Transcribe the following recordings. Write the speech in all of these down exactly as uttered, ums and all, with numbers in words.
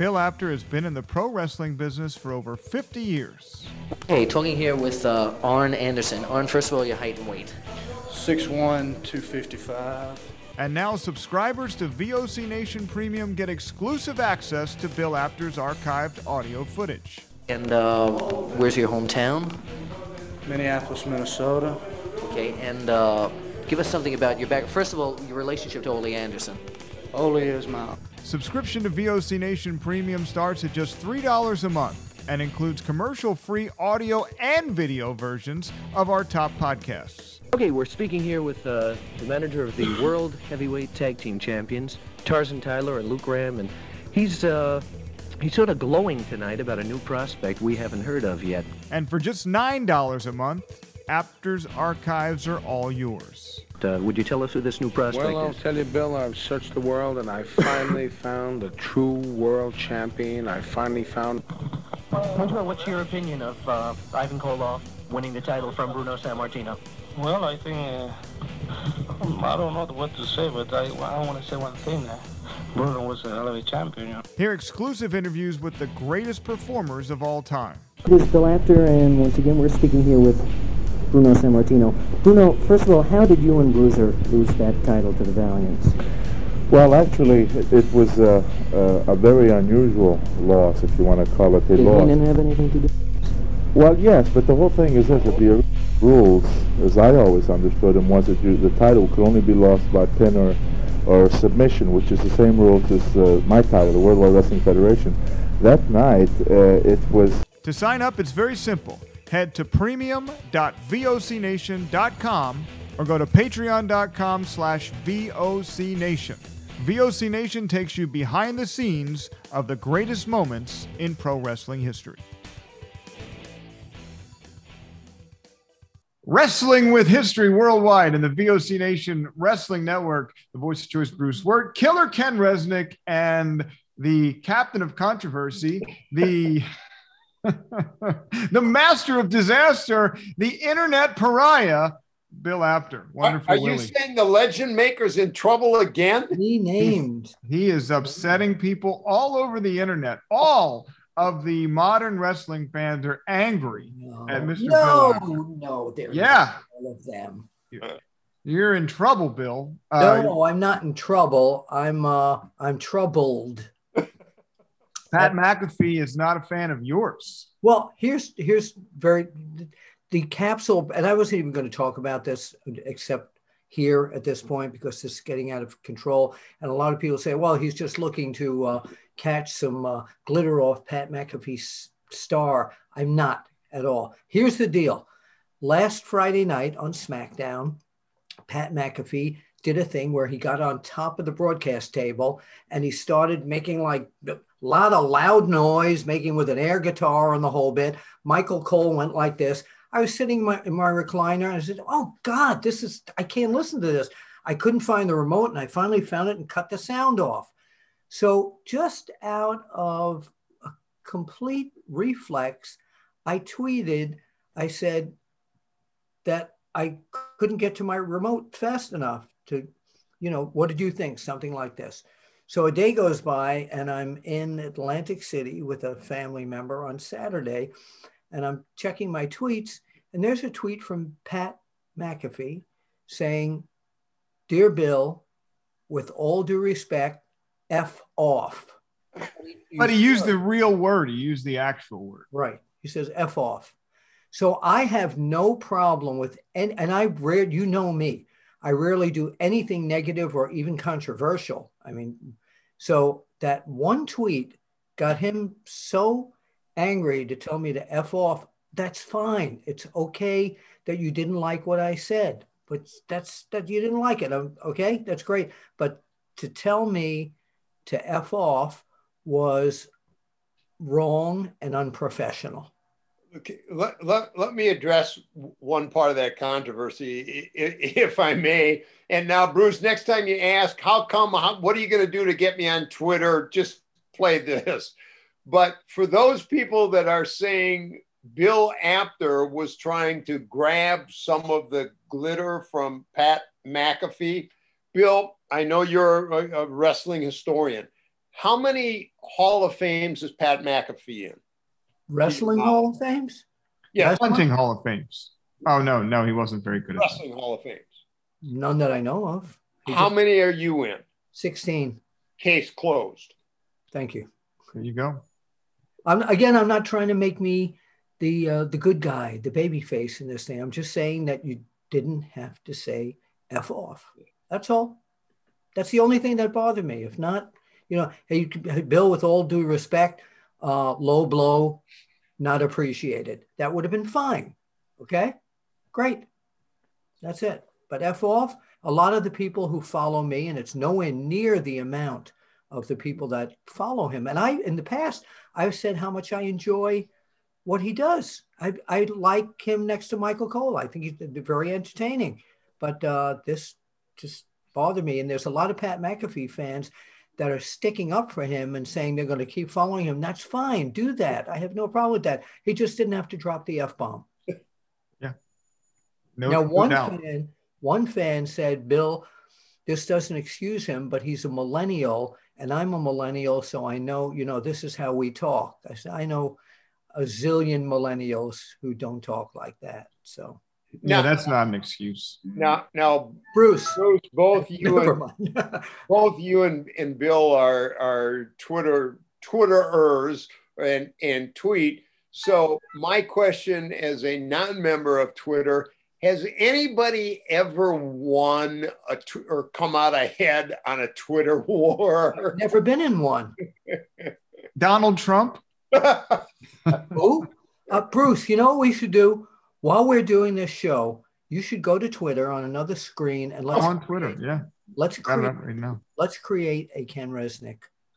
Bill Apter has been in the pro wrestling business for over fifty years. Hey, talking here with uh, Arn Anderson. Arn, first of all, your height and weight. six one, two fifty-five. And now subscribers to V O C Nation Premium get exclusive access to Bill Apter's archived audio footage. And uh, where's your hometown? Minneapolis, Minnesota. Okay, and uh, give us something about your back. First of all, your relationship to Ole Anderson. Ole is my... Subscription to V O C Nation Premium starts at just three dollars a month and includes commercial-free audio and video versions of our top podcasts. Okay, we're speaking here with uh, the manager of the World Heavyweight Tag Team Champions, Tarzan Tyler and Luke Ram, and he's uh, he's sort of glowing tonight about a new prospect we haven't heard of yet. And for just nine dollars a month, Apter's archives are all yours. Uh, would you tell us who this new prospect Well, I'll is? tell you, Bill, I've searched the world, and I finally found the true world champion. I finally found... Benjamin, what's your opinion of uh, Ivan Koloff winning the title from Bruno Sammartino? Well, I think, uh, I don't know what to say, but I, I want to say one thing. Uh, Bruno was a hell of a champion. You know? Hear exclusive interviews with the greatest performers of all time. This is Bill Apter, and once again, we're speaking here with Bruno Sammartino. Bruno, first of all, how did you and Bruiser lose that title to the Valiants? Well, actually, it, it was a, a, a very unusual loss, if you want to call it a Did loss. Heenan have anything to do? Well, yes, but the whole thing is this: that the rules, as I always understood them, was that you, the title could only be lost by pin or, or submission, which is the same rules as uh, my title, the World Wide Wrestling Federation. That night, uh, it was... To sign up, it's very simple. Head to premium dot v o c nation dot com or go to patreon dot com slash V O C Nation. V O C Nation takes you behind the scenes of the greatest moments in pro wrestling history. Wrestling with History Worldwide and the V O C Nation Wrestling Network, the voice of choice, Bruce Wirt, Killer Ken Resnick, and the captain of controversy, the... the master of disaster, the internet pariah, Bill Apter. Wonderful. Are, are you Willie. saying the legend maker's in trouble again? Renamed. He, he is upsetting people all over the internet. All of the modern wrestling fans are angry No, at Mister no, Bill Apter. no, they're Yeah. not all of them. You're in trouble, Bill. Uh, No, I'm not in trouble. I'm uh, I'm troubled. Pat McAfee is not a fan of yours. Well, here's here's very the capsule, and I wasn't even going to talk about this except here at this point because this is getting out of control. And a lot of people say, well, he's just looking to uh, catch some uh, glitter off Pat McAfee's star. I'm not at all. Here's the deal. Last Friday night on SmackDown, Pat McAfee did a thing where he got on top of the broadcast table and he started making like a lot of loud noise, making with an air guitar and the whole bit. Michael Cole went like this. I was sitting in my, in my recliner and I said, oh God, this is, I can't listen to this. I couldn't find the remote and I finally found it and cut the sound off. So just out of a complete reflex, I tweeted, I said that I couldn't get to my remote fast enough to, you know, what did you think? Something like this. So a day goes by and I'm in Atlantic City with a family member on Saturday and I'm checking my tweets and there's a tweet from Pat McAfee saying, Dear Bill, with all due respect, F off. But he used the real word. He used the actual word. Right. He says F off. So I have no problem with, and, and I rarely, you know me, I rarely do anything negative or even controversial. I mean, so that one tweet got him so angry to tell me to F off. That's fine. It's okay that you didn't like what I said, but that's that you didn't like it. Okay, that's great. But to tell me to F off was wrong and unprofessional. Okay, let, let, let me address one part of that controversy, if I may. And now, Bruce, next time you ask, how come, how, what are you going to do to get me on Twitter? Just play this. But for those people that are saying Bill Apter was trying to grab some of the glitter from Pat McAfee, Bill, I know you're a, a wrestling historian. how many Hall of Fames is Pat McAfee in? Wrestling Hall of Fames? Yeah. Punting Hall of Fames. Oh, no, no, he wasn't very good at that. Wrestling Hall of Fames. None that I know of. He How just- many are you in? sixteen. Case closed. Thank you. There you go. I'm, again, I'm not trying to make me the uh, the good guy, the baby face in this thing. I'm just saying that you didn't have to say F off. That's all. That's the only thing that bothered me. If not, you know, hey, hey, Bill, with all due respect, uh, low blow, not appreciated. That would have been fine. Okay, great. That's it. But F off, a lot of the people who follow me, and it's nowhere near the amount of the people that follow him. And I, in the past, I've said how much I enjoy what he does. I, I like him next to Michael Cole. I think he's very entertaining. But uh, this just bothered me. And there's a lot of Pat McAfee fans that are sticking up for him and saying they're going to keep following him. That's fine. Do that. I have no problem with that. He just didn't have to drop the F-bomb. Yeah. No, now, no one doubt. fan, one fan said, Bill, this doesn't excuse him, but he's a millennial, and I'm a millennial, so I know, you know, this is how we talk. I said, I know a zillion millennials who don't talk like that. So Yeah, that's not an excuse. Now, now, Bruce, Bruce, both you never and mind. both you and, and Bill are are Twitter Twitterers and and tweet. So my question as a non-member of Twitter: has anybody ever won a tw- or come out ahead on a Twitter war? Never been in one. Donald Trump? Who? Uh, Bruce, you know what we should do? While we're doing this show, you should go to Twitter on another screen and let's Oh, on Twitter, yeah. let's Got it create, up right now. let's create a Ken Resnick.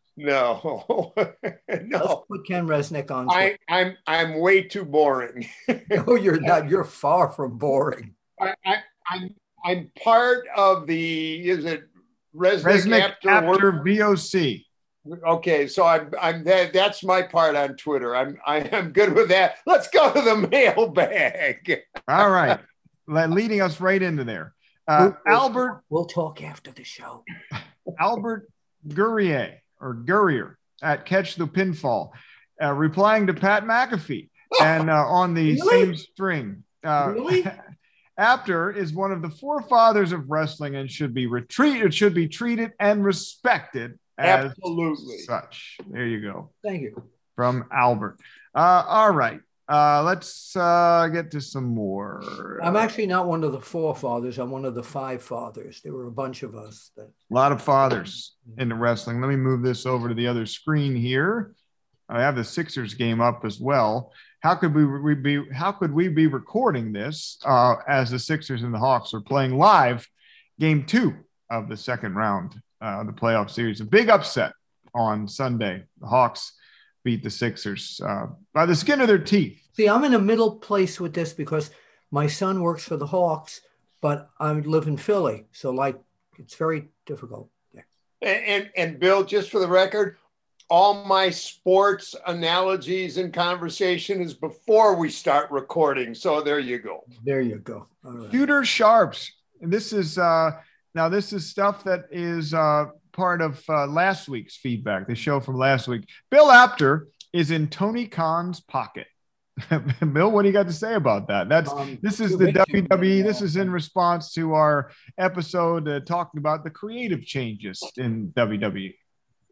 No, Let's no. put Ken Resnick on Twitter. I, I'm I'm way too boring. No, you're not. You're far from boring. I, I, I'm I'm part of the is it Resnick, Resnick after, after work? V O C. Okay, so I'm I'm that that's my part on Twitter. I'm I am good with that. Let's go to the mailbag. All right. Le- Leading us right into there. Uh, We'll- we'll- Albert We'll talk after the show. Albert Gurrier or Gurrier at Catch the Pinfall, uh, replying to Pat McAfee and uh, on the Really? same string. Uh, Really? Apter is one of the forefathers of wrestling and should be retreated, should be treated and respected as Absolutely. such. There you go. Thank you. From Albert. Uh, all right. Uh, let's uh, get to some more. I'm actually not one of the forefathers. I'm one of the five fathers. There were a bunch of us. That A lot of fathers into wrestling. Let me move this over to the other screen here. I have the Sixers game up as well. How could we, we be? How could we be recording this uh, as the Sixers and the Hawks are playing live game two of the second round uh, of the playoff series? A big upset on Sunday. The Hawks beat the Sixers uh, by the skin of their teeth. See, I'm in a middle place with this because my son works for the Hawks, but I live in Philly. So, like, it's very difficult. Yeah. And, and and Bill, just for the record, all my sports analogies and conversation is before we start recording. So there you go. There you go. All right. Shooter Sharps. And this is uh, now this is stuff that is uh, part of uh, last week's feedback, the show from last week. Bill Apter is in Tony Khan's pocket. Bill, what do you got to say about that? That's Um, this is too the big, too W W E. big. This is in response to our episode uh, talking about the creative changes in W W E.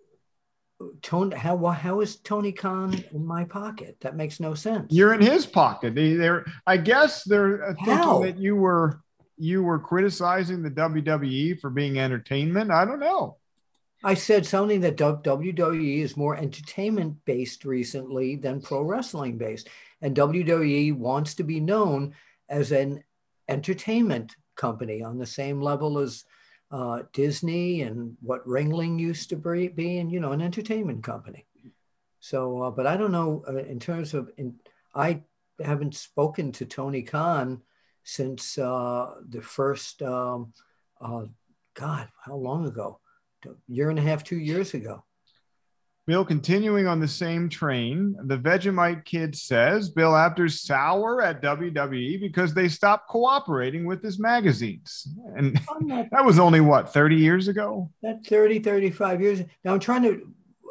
Tony, how why- how is Tony Khan in my pocket? That makes no sense. You're in his pocket. They, they're, I guess they're uh, thinking How? that you were you were criticizing the W W E for being entertainment. I don't know. I said something that W W E is more entertainment based recently than pro wrestling based, and W W E wants to be known as an entertainment company on the same level as uh, Disney and what Ringling used to be, be, and you know, an entertainment company. So, uh, but I don't know uh, in terms of, in, I haven't spoken to Tony Khan since uh, the first, um, uh, God, how long ago? A year and a half, two years ago. Bill, continuing on the same train, the Vegemite kid says Bill Apter's sour at W W E because they stopped cooperating with his magazines. And I'm not that was only, what, thirty years ago? that thirty, thirty-five years. Now I'm trying to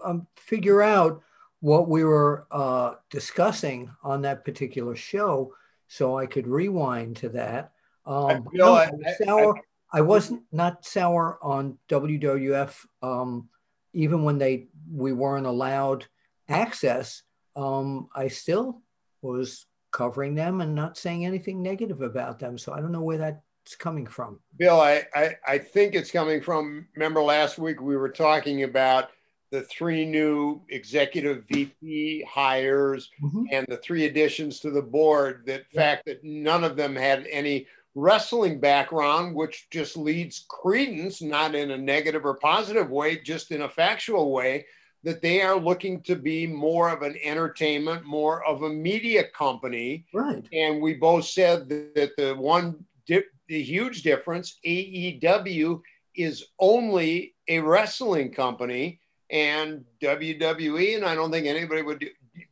um, figure out what we were uh, discussing on that particular show so I could rewind to that. Um, Bill, no, I- I was I- sour. I, I wasn't not sour on W W F, um, even when they we weren't allowed access. Um, I still was covering them and not saying anything negative about them. So I don't know where that's coming from. Bill, I, I, I think it's coming from, remember last week we were talking about the three new executive V P hires Mhm. and the three additions to the board, that Yeah. fact that none of them had any wrestling background, which just leads credence, not in a negative or positive way, just in a factual way, that they are looking to be more of an entertainment, more of a media company. Right. And we both said that, that the one, dip, the huge difference, A E W is only a wrestling company, and W W E, and I don't think anybody would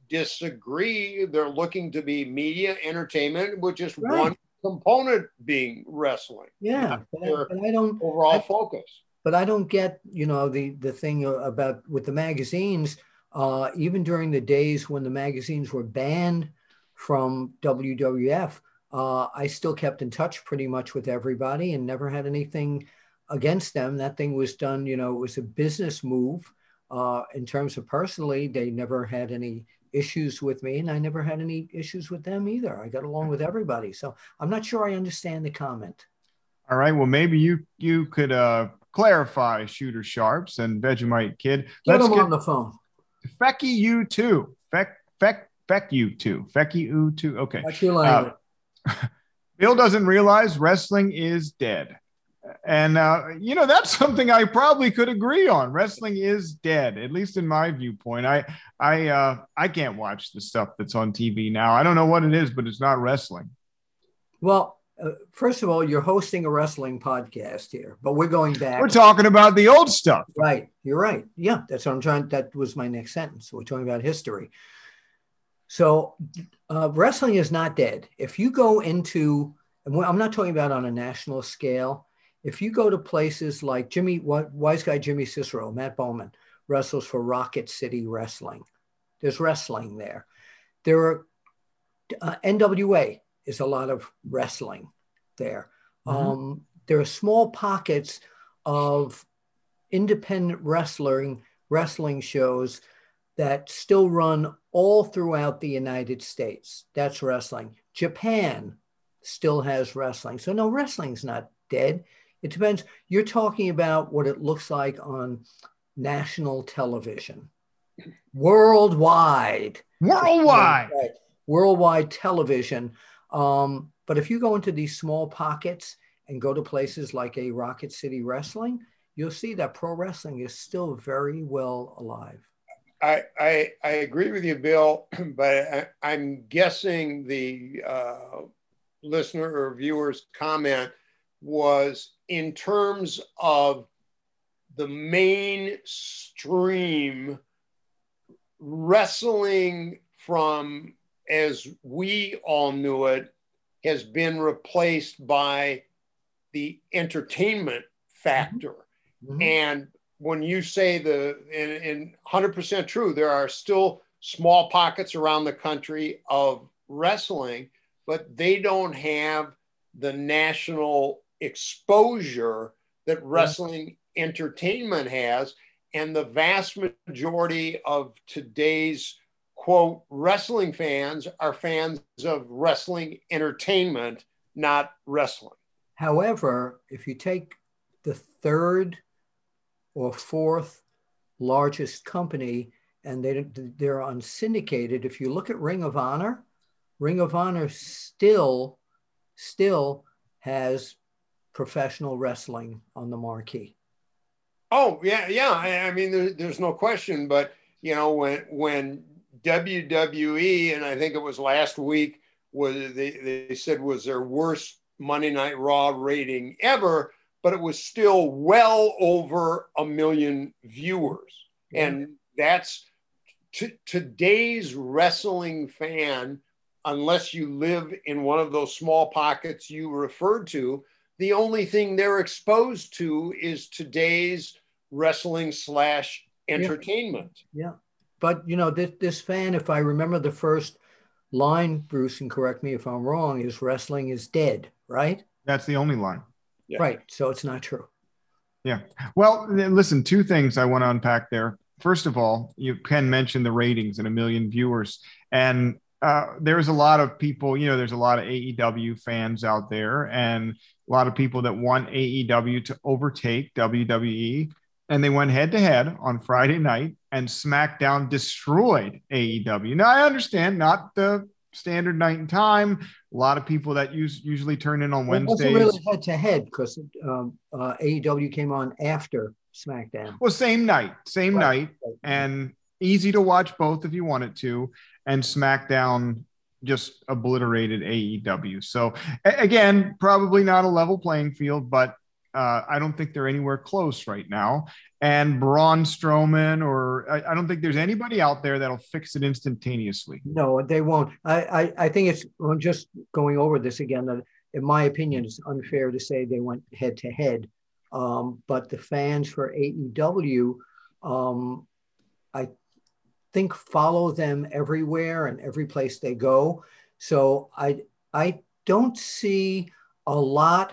disagree, they're looking to be media entertainment with just Right. one component being wrestling. Yeah, Not but I, their but I don't. overall I- focus. But I don't get, you know, the the thing about with the magazines. Uh, even during the days when the magazines were banned from W W F, uh, I still kept in touch pretty much with everybody and never had anything against them. That thing was done, you know, it was a business move. Uh, in terms of personally, they never had any issues with me, and I never had any issues with them either. I got along with everybody. So I'm not sure I understand the comment. All right. Well, maybe you you could uh, clarify, Shooter Sharps and Vegemite Kid. Get Let's them get on the phone. Fecky you too. Feck Feck Feck you too. Fecky you too. Okay. That's your language. Uh, Bill doesn't realize wrestling is dead. And, uh, you know, that's something I probably could agree on. Wrestling is dead, at least in my viewpoint. I I, uh, I can't watch the stuff that's on T V now. I don't know what it is, but it's not wrestling. Well, uh, first of all, you're hosting a wrestling podcast here, but we're going back. We're talking about the old stuff. Right. You're right. Yeah, that's what I'm trying. That was my next sentence. We're talking about history. So uh, wrestling is not dead. If you go into, and I'm not talking about on a national scale, if you go to places like Jimmy, wise guy Jimmy Cicero, Matt Bowman, wrestles for Rocket City Wrestling. There's wrestling there. There are uh, N W A is a lot of wrestling there. Mm-hmm. Um, there are small pockets of independent wrestling wrestling shows that still run all throughout the United States. That's wrestling. Japan still has wrestling. So no, wrestling's not dead. It depends. You're talking about what it looks like on national television, worldwide. Worldwide. Right. Worldwide television. Um, but if you go into these small pockets and go to places like a Rocket City Wrestling, you'll see that pro wrestling is still very well alive. I, I, I agree with you, Bill, but I, I'm guessing the uh, listener or viewer's comment was in terms of the mainstream wrestling from as we all knew it has been replaced by the entertainment factor. Mm-hmm. And when you say the, and, and one hundred percent true, there are still small pockets around the country of wrestling, but they don't have the national exposure that wrestling yeah. entertainment has. And the vast majority of today's, quote, wrestling fans are fans of wrestling entertainment, not wrestling. However, if you take the third or fourth largest company and they, they're unsyndicated, if you look at Ring of Honor, Ring of Honor still, still has professional wrestling on the marquee. Oh, yeah, yeah. I, I mean, there, there's no question. But, you know, when when W W E, and I think it was last week, was they, they said was their worst Monday Night Raw rating ever, but it was still well over a million viewers. Yeah. And that's t- today's wrestling fan, unless you live in one of those small pockets you referred to, the only thing they're exposed to is today's wrestling slash entertainment. Yeah. But, you know, this, this fan, if I remember the first line, Bruce, and correct me if I'm wrong, is wrestling is dead, right? That's the only line. Yeah. Right. So it's not true. Yeah. Well, listen, two things I want to unpack there. First of all, you can mention the ratings and a million viewers. And uh, there's a lot of people, you know, there's a lot of A E W fans out there and a lot of people that want A E W to overtake W W E. And they went head to head on Friday night and SmackDown destroyed A E W. Now, I understand not the standard night and time. A lot of people that use, usually turn in on Wednesdays. It wasn't really head to head because um, uh, A E W came on after SmackDown. Well, same night, same Right. night, and easy to watch both if you wanted to. And SmackDown just obliterated A E W. So a- again, probably not a level playing field, but uh, I don't think they're anywhere close right now. And Braun Strowman, or I, I don't think there's anybody out there that'll fix it instantaneously. No, they won't. I, I, I think it's, I'm just going over this again, that in my opinion, it's unfair to say they went head to head. Um, but the fans for A E W, um, I think follow them everywhere and every place they go. So I, I don't see a lot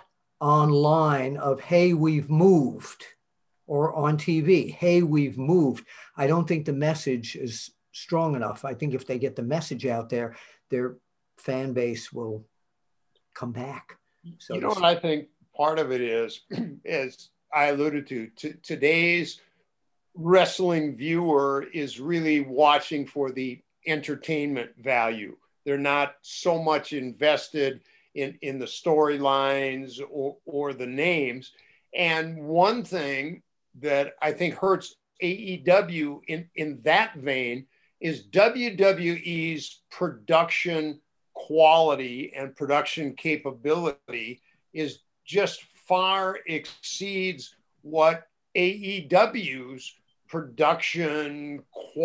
online of, hey, we've moved, or on T V, hey, we've moved. I don't think the message is strong enough. I think if they get the message out there, their fan base will come back. So You know what I think part of it is, as I alluded to, to today's wrestling viewer is really watching for the entertainment value. They're not so much invested in, in the storylines or, or the names. And one thing that I think hurts A E W in, in that vein is W W E's production quality and production capability is just far exceeds what A E W's production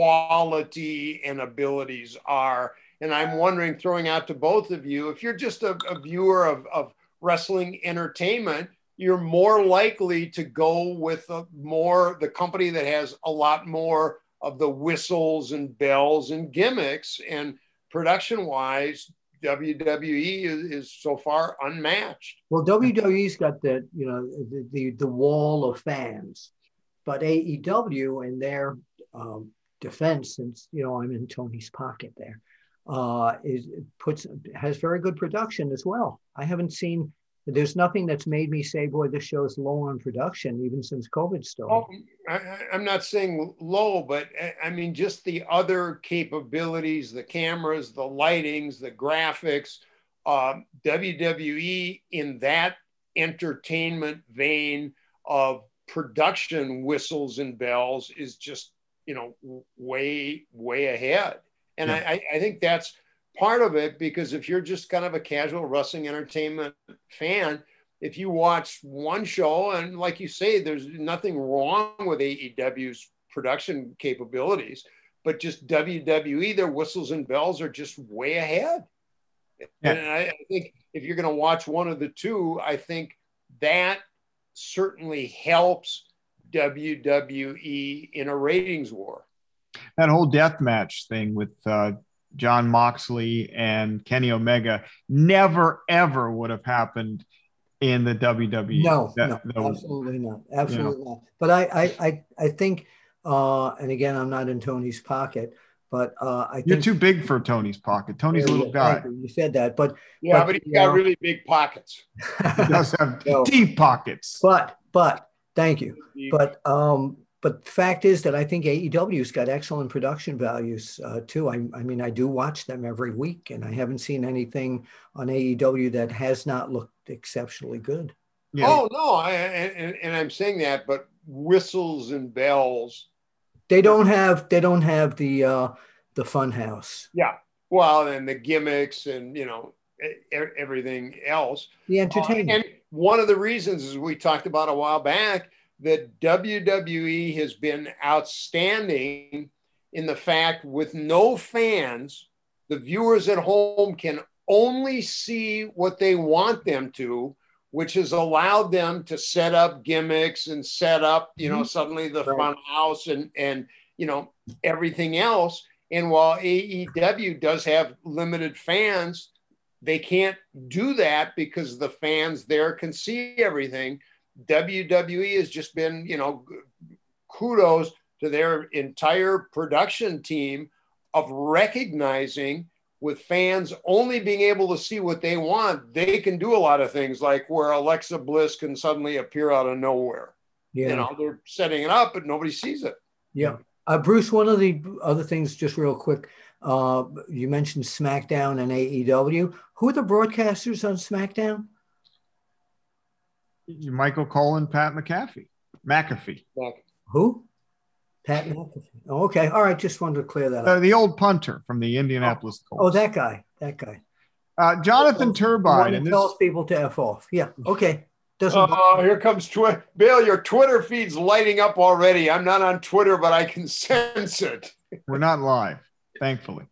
quality and abilities are. And I'm wondering, throwing out to both of you, if you're just a, a viewer of, of wrestling entertainment, you're more likely to go with a more the company that has a lot more of the whistles and bells and gimmicks. And production wise, W W E is, is so far unmatched. Well, W W E's got the, you know, the, the, the wall of fans, but A E W in their um, defense, since, you know, I'm in Tony's pocket there, uh, is puts, has very good production as well. I haven't seen, there's nothing that's made me say, boy, this show's low on production, even since COVID started. Oh, I, I'm not saying low, but I mean, just the other capabilities, the cameras, the lightings, the graphics, um, W W E in that entertainment vein of production whistles and bells is just, you know, way, way ahead. And yeah. I, I think that's part of it, because if you're just kind of a casual wrestling entertainment fan, if you watch one show, and like you say, there's nothing wrong with A E W's production capabilities, but just W W E, their whistles and bells are just way ahead. Yeah. And I, I think if you're going to watch one of the two, I think that certainly helps W W E in a ratings war. That whole death match thing with uh, John Moxley and Kenny Omega never, ever would have happened in the W W E. No, that, no, that was, absolutely not. Absolutely you know. not. But I, I, I, I think, uh, and again, I'm not in Tony's pocket, but uh, I think you're too big for Tony's pocket. Tony's a little guy. You. you said that, but yeah, but, but he's got know, really big pockets. He does have no, deep pockets. But, but thank you. Deep. But, um, But the fact is that I think A E W's got excellent production values uh, too. I, I mean, I do watch them every week, and I haven't seen anything on A E W that has not looked exceptionally good. Yeah. Oh no, I, and, and I'm saying that, but whistles and bells. They don't have. They don't have the uh, the fun house. Yeah. Well, and the gimmicks and you know everything else. The entertainment. Uh, and one of the reasons, as we talked about a while back, that W W E has been outstanding in the fact with no fans, the viewers at home can only see what they want them to, which has allowed them to set up gimmicks and set up, you know, mm-hmm. suddenly the right. fun house and, and, you know, everything else. And while A E W does have limited fans, they can't do that because the fans there can see everything. W W E has just been, you know, kudos to their entire production team of recognizing with fans only being able to see what they want, they can do a lot of things like where Alexa Bliss can suddenly appear out of nowhere. Yeah. You know, they're setting it up, but nobody sees it. Yeah. Uh, Bruce, one of the other things, just real quick, uh, you mentioned SmackDown and A E W. Who are the broadcasters on SmackDown? Michael Cole and Pat McAfee. McAfee. Who? Pat McAfee. Oh, okay. All right. Just wanted to clear that uh, up. The old punter from the Indianapolis oh. Colts. Oh, that guy. That guy. Uh, Jonathan Turbine. And tells people to F off. Yeah. Okay. Doesn't oh, here comes Twitter. Bill, your Twitter feed's lighting up already. I'm not on Twitter, but I can sense it. We're not live, thankfully.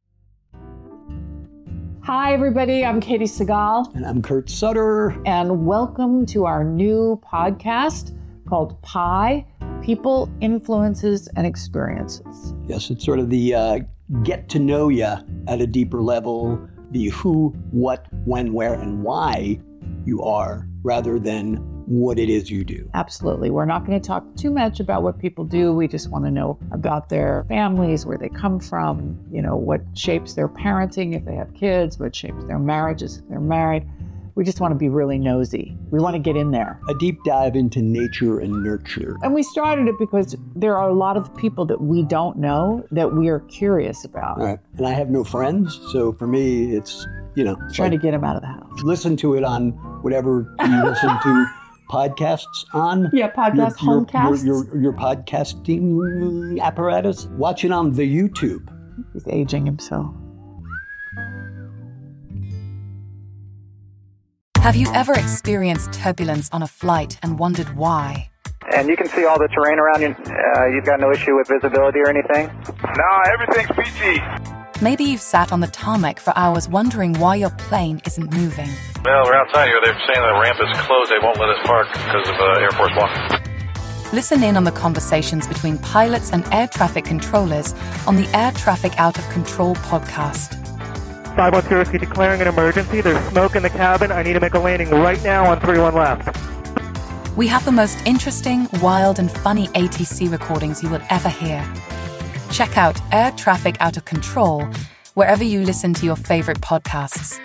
Hi, everybody. I'm Katie Segal. And I'm Kurt Sutter. And welcome to our new podcast called Pi, People, Influences, and Experiences. Yes, it's sort of the uh, get to know you at a deeper level, the who, what, when, where, and why you are, rather than what it is you do. Absolutely. We're not going to talk too much about what people do. We just want to know about their families, where they come from, you know, what shapes their parenting if they have kids, what shapes their marriages if they're married. We just want to be really nosy. We want to get in there. A deep dive into nature and nurture. And we started it because there are a lot of people that we don't know that we are curious about. Right. And I have no friends, so for me, it's, you know. Trying like, to get them out of the house. Listen to it on whatever you listen to podcasts on. Yeah, podcast, your, homecasts. Your, your, your podcasting apparatus. Watch it on the YouTube. He's aging himself. Have you ever experienced turbulence on a flight and wondered why? And you can see all the terrain around you. Uh, you've got no issue with visibility or anything? No, everything's peachy. Maybe you've sat on the tarmac for hours wondering why your plane isn't moving. Well, we're outside here. They're saying the ramp is closed. They won't let us park because of uh, Air Force One. Listen in on the conversations between pilots and air traffic controllers on the Air Traffic Out of Control podcast. five one zero, declaring an emergency. There's smoke in the cabin. I need to make a landing right now on three one left. We have the most interesting, wild, and funny A T C recordings you will ever hear. Check out Air Traffic Out of Control wherever you listen to your favorite podcasts.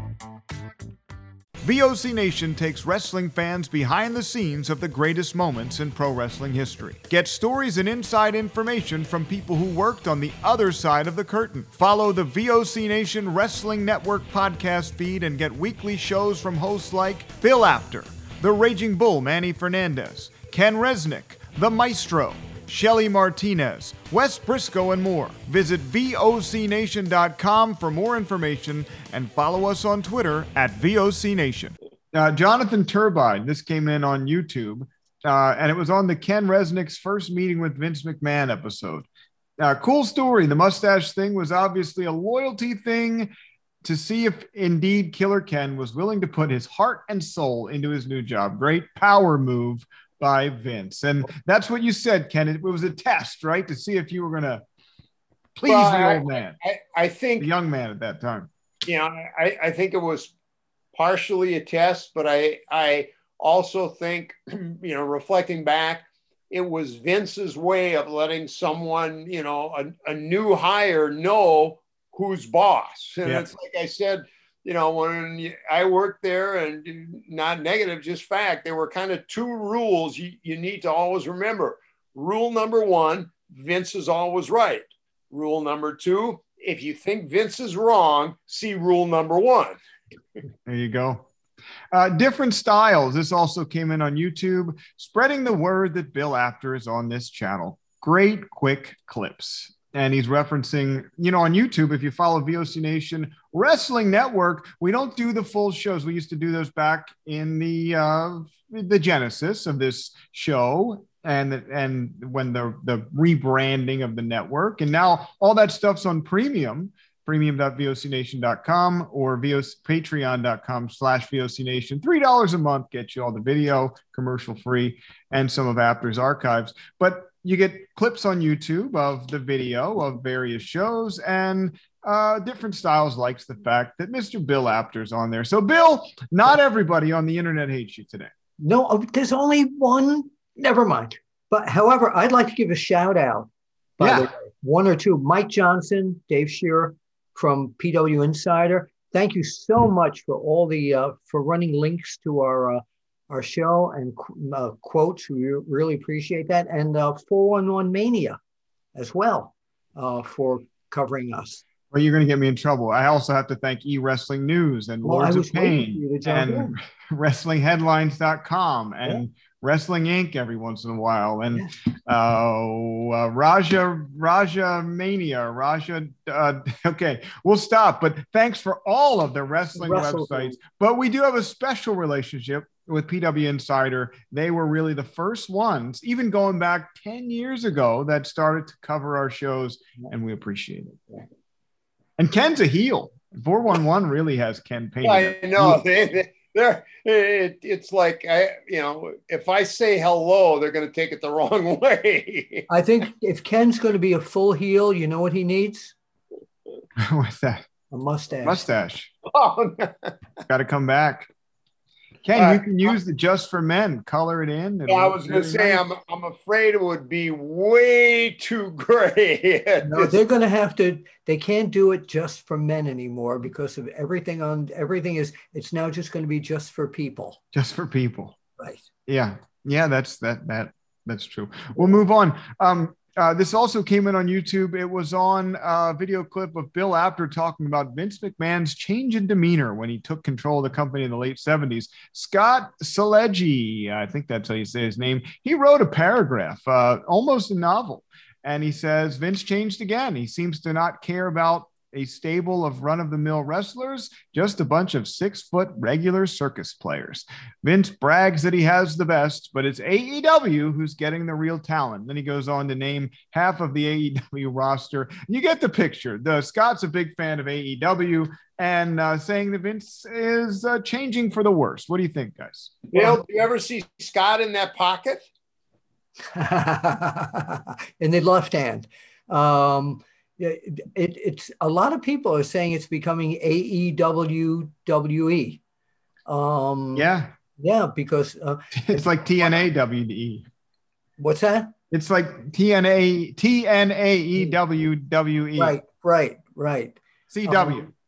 V O C Nation takes wrestling fans behind the scenes of the greatest moments in pro wrestling history. Get stories and inside information from people who worked on the other side of the curtain. Follow the V O C Nation Wrestling Network podcast feed and get weekly shows from hosts like Bill Apter, The Raging Bull Manny Fernandez, Ken Resnick, The Maestro, Shelly Martinez, Wes Briscoe, and more. Visit V O C nation dot com for more information and follow us on Twitter at V O C Nation. Uh, Jonathan Turbine, this came in on YouTube, uh, and it was on the Ken Resnick's first meeting with Vince McMahon episode. Uh, cool story. The mustache thing was obviously a loyalty thing to see if indeed Killer Ken was willing to put his heart and soul into his new job. Great power move by Vince. And that's what you said, Ken. It was a test, right? To see if you were going to please well, the I, old man. I, I think the young man at that time. You know, I, I think it was partially a test, but I, I also think, you know, reflecting back, it was Vince's way of letting someone, you know, a, a new hire know who's boss. And yeah. It's like I said, you know, when I worked there, and not negative, just fact, there were kind of two rules you, you need to always remember. Rule number one, Vince is always right. Rule number two, if you think Vince is wrong, see rule number one. There you go. Uh, different styles. This also came in on YouTube, spreading the word that Bill Apter is on this channel. Great quick clips. And he's referencing, you know, on YouTube, if you follow V O C Nation Wrestling Network, we don't do the full shows. We used to do those back in the uh, the genesis of this show, and and when the the rebranding of the network, and now all that stuff's on premium. premium dot v o c nation dot com or patreon dot com slash V O C Nation. three dollars a month gets you all the video, commercial free, and some of Apter's archives. But you get clips on YouTube of the video of various shows, and uh, different styles likes the fact that Mister Bill Apter's on there. So, Bill, not everybody on the internet hates you today. No, there's only one. Never mind. But however, I'd like to give a shout out. By Yeah. the way, one or two. Mike Johnson, Dave Shearer from P W Insider. Thank you so much for all the uh, for running links to our uh, our show and uh, quotes. We really appreciate that. And uh, four one one Mania as well uh, for covering us. Well, you're going to get me in trouble. I also have to thank eWrestling News and Well, I Lords was of waiting for you to Pain jump and wrestling headlines dot com and Wrestling Incorporated every once in a while. And uh, uh, Raja, Raja Mania, Raja. Uh, okay, we'll stop. But thanks for all of the wrestling Wrestle websites. But we do have a special relationship with P W Insider. They were really the first ones, even going back ten years ago, that started to cover our shows, and we appreciate it. And Ken's a heel. four one one really has Ken painted. I know. They, they, they're, it, it's like, I, you know, if I say hello, they're going to take it the wrong way. I think if Ken's going to be a full heel, you know what he needs? What's that? A mustache. Mustache. Oh, no. Got to come back. Ken, Uh, you can use the Just for Men. Color it in. Yeah, I was going to say, I'm, I'm afraid it would be way too gray. No, they're going to have to. They can't do it just for men anymore because of everything on everything is. It's now just going to be just for people. Just for people. Right. Yeah. Yeah, that's that that that's true. We'll move on. Um, uh, this also came in on YouTube. It was on a video clip of Bill Apter talking about Vince McMahon's change in demeanor when he took control of the company in the late seventies. Scott Saleggi, I think that's how you say his name, he wrote a paragraph, uh, almost a novel. And he says, Vince changed again. He seems to not care about a stable of run-of-the-mill wrestlers, just a bunch of six-foot regular circus players. Vince brags that he has the best, but it's A E W who's getting the real talent. Then he goes on to name half of the A E W roster. You get the picture. The Scott's a big fan of A E W and uh, saying that Vince is uh, changing for the worse. What do you think, guys? Bill, do you ever see Scott in that pocket? In the left hand. Um, It, it, it's a lot of people are saying it's becoming A E W W E. Um, yeah, yeah, because uh, it's like T N A W E. What's that? It's like T N A T N A E W W E. Right, right, right. C W. Um,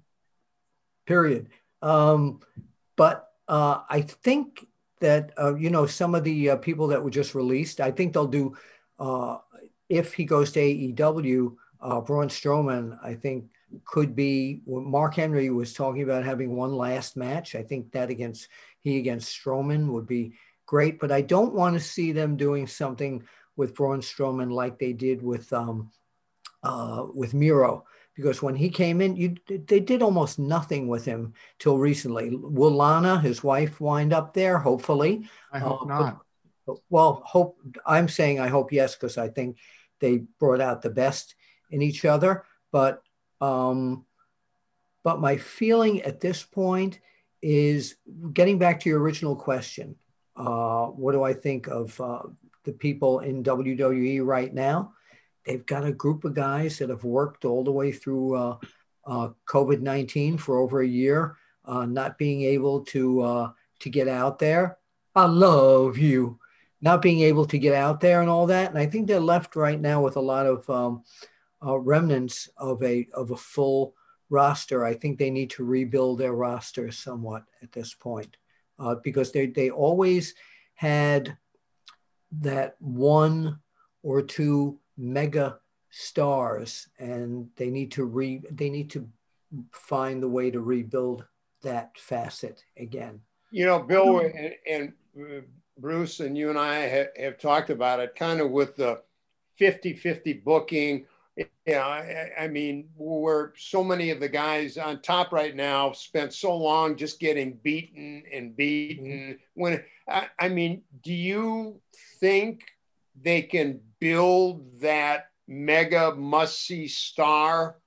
period. Um, but uh, I think that uh, you know some of the uh, people that were just released. I think they'll do uh, if he goes to A E W. Uh, Braun Strowman, I think, could be. Mark Henry was talking about having one last match. I think that against he against Strowman would be great, but I don't want to see them doing something with Braun Strowman like they did with um, uh, with Miro, because when he came in, you they did almost nothing with him till recently. Will Lana, his wife, wind up there? Hopefully, I hope uh, not. But, well, hope I'm saying I hope yes, because I think they brought out the best in each other, but um, but my feeling at this point is getting back to your original question. Uh, what do I think of uh, the people in W W E right now? They've got a group of guys that have worked all the way through uh, uh, COVID nineteen for over a year, uh, not being able to uh, to get out there. I love you. Not being able to get out there and all that, and I think they're left right now with a lot of um, Uh, remnants of a of a full roster. I think they need to rebuild their roster somewhat at this point uh, because they they always had that one or two mega stars, and they need to re they need to find the way to rebuild that facet again. You know, Bill and, and uh, Bruce and you and I have, have talked about it, kind of with the fifty-fifty booking. Yeah, I, I mean, where so many of the guys on top right now spent so long just getting beaten and beaten. When I, I mean, do you think they can build that mega must-see star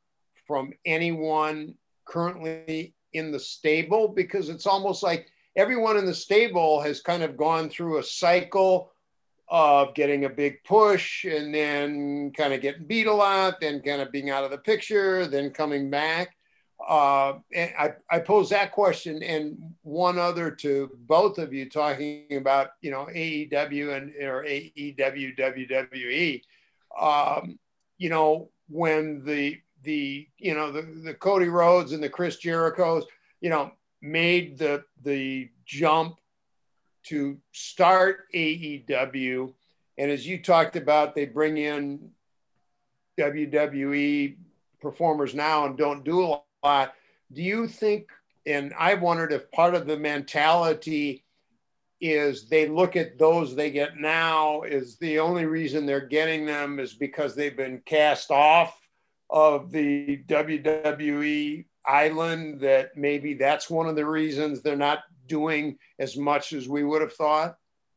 from anyone currently in the stable? Because it's almost like everyone in the stable has kind of gone through a cycle of getting a big push and then kind of getting beat a lot, then kind of being out of the picture, then coming back. Uh, and I, I pose that question and one other to both of you, talking about, you know, A E W and or A E W, W W E. Um, you know, when the the you know the, the Cody Rhodes and the Chris Jerichos, you know, made the the jump to start A E W, and as you talked about, they bring in W W E performers now and don't do a lot. Do you think, and I wondered if part of the mentality is they look at those they get now is the only reason they're getting them is because they've been cast off of the W W E island, that maybe that's one of the reasons they're not doing as much as we would have thought?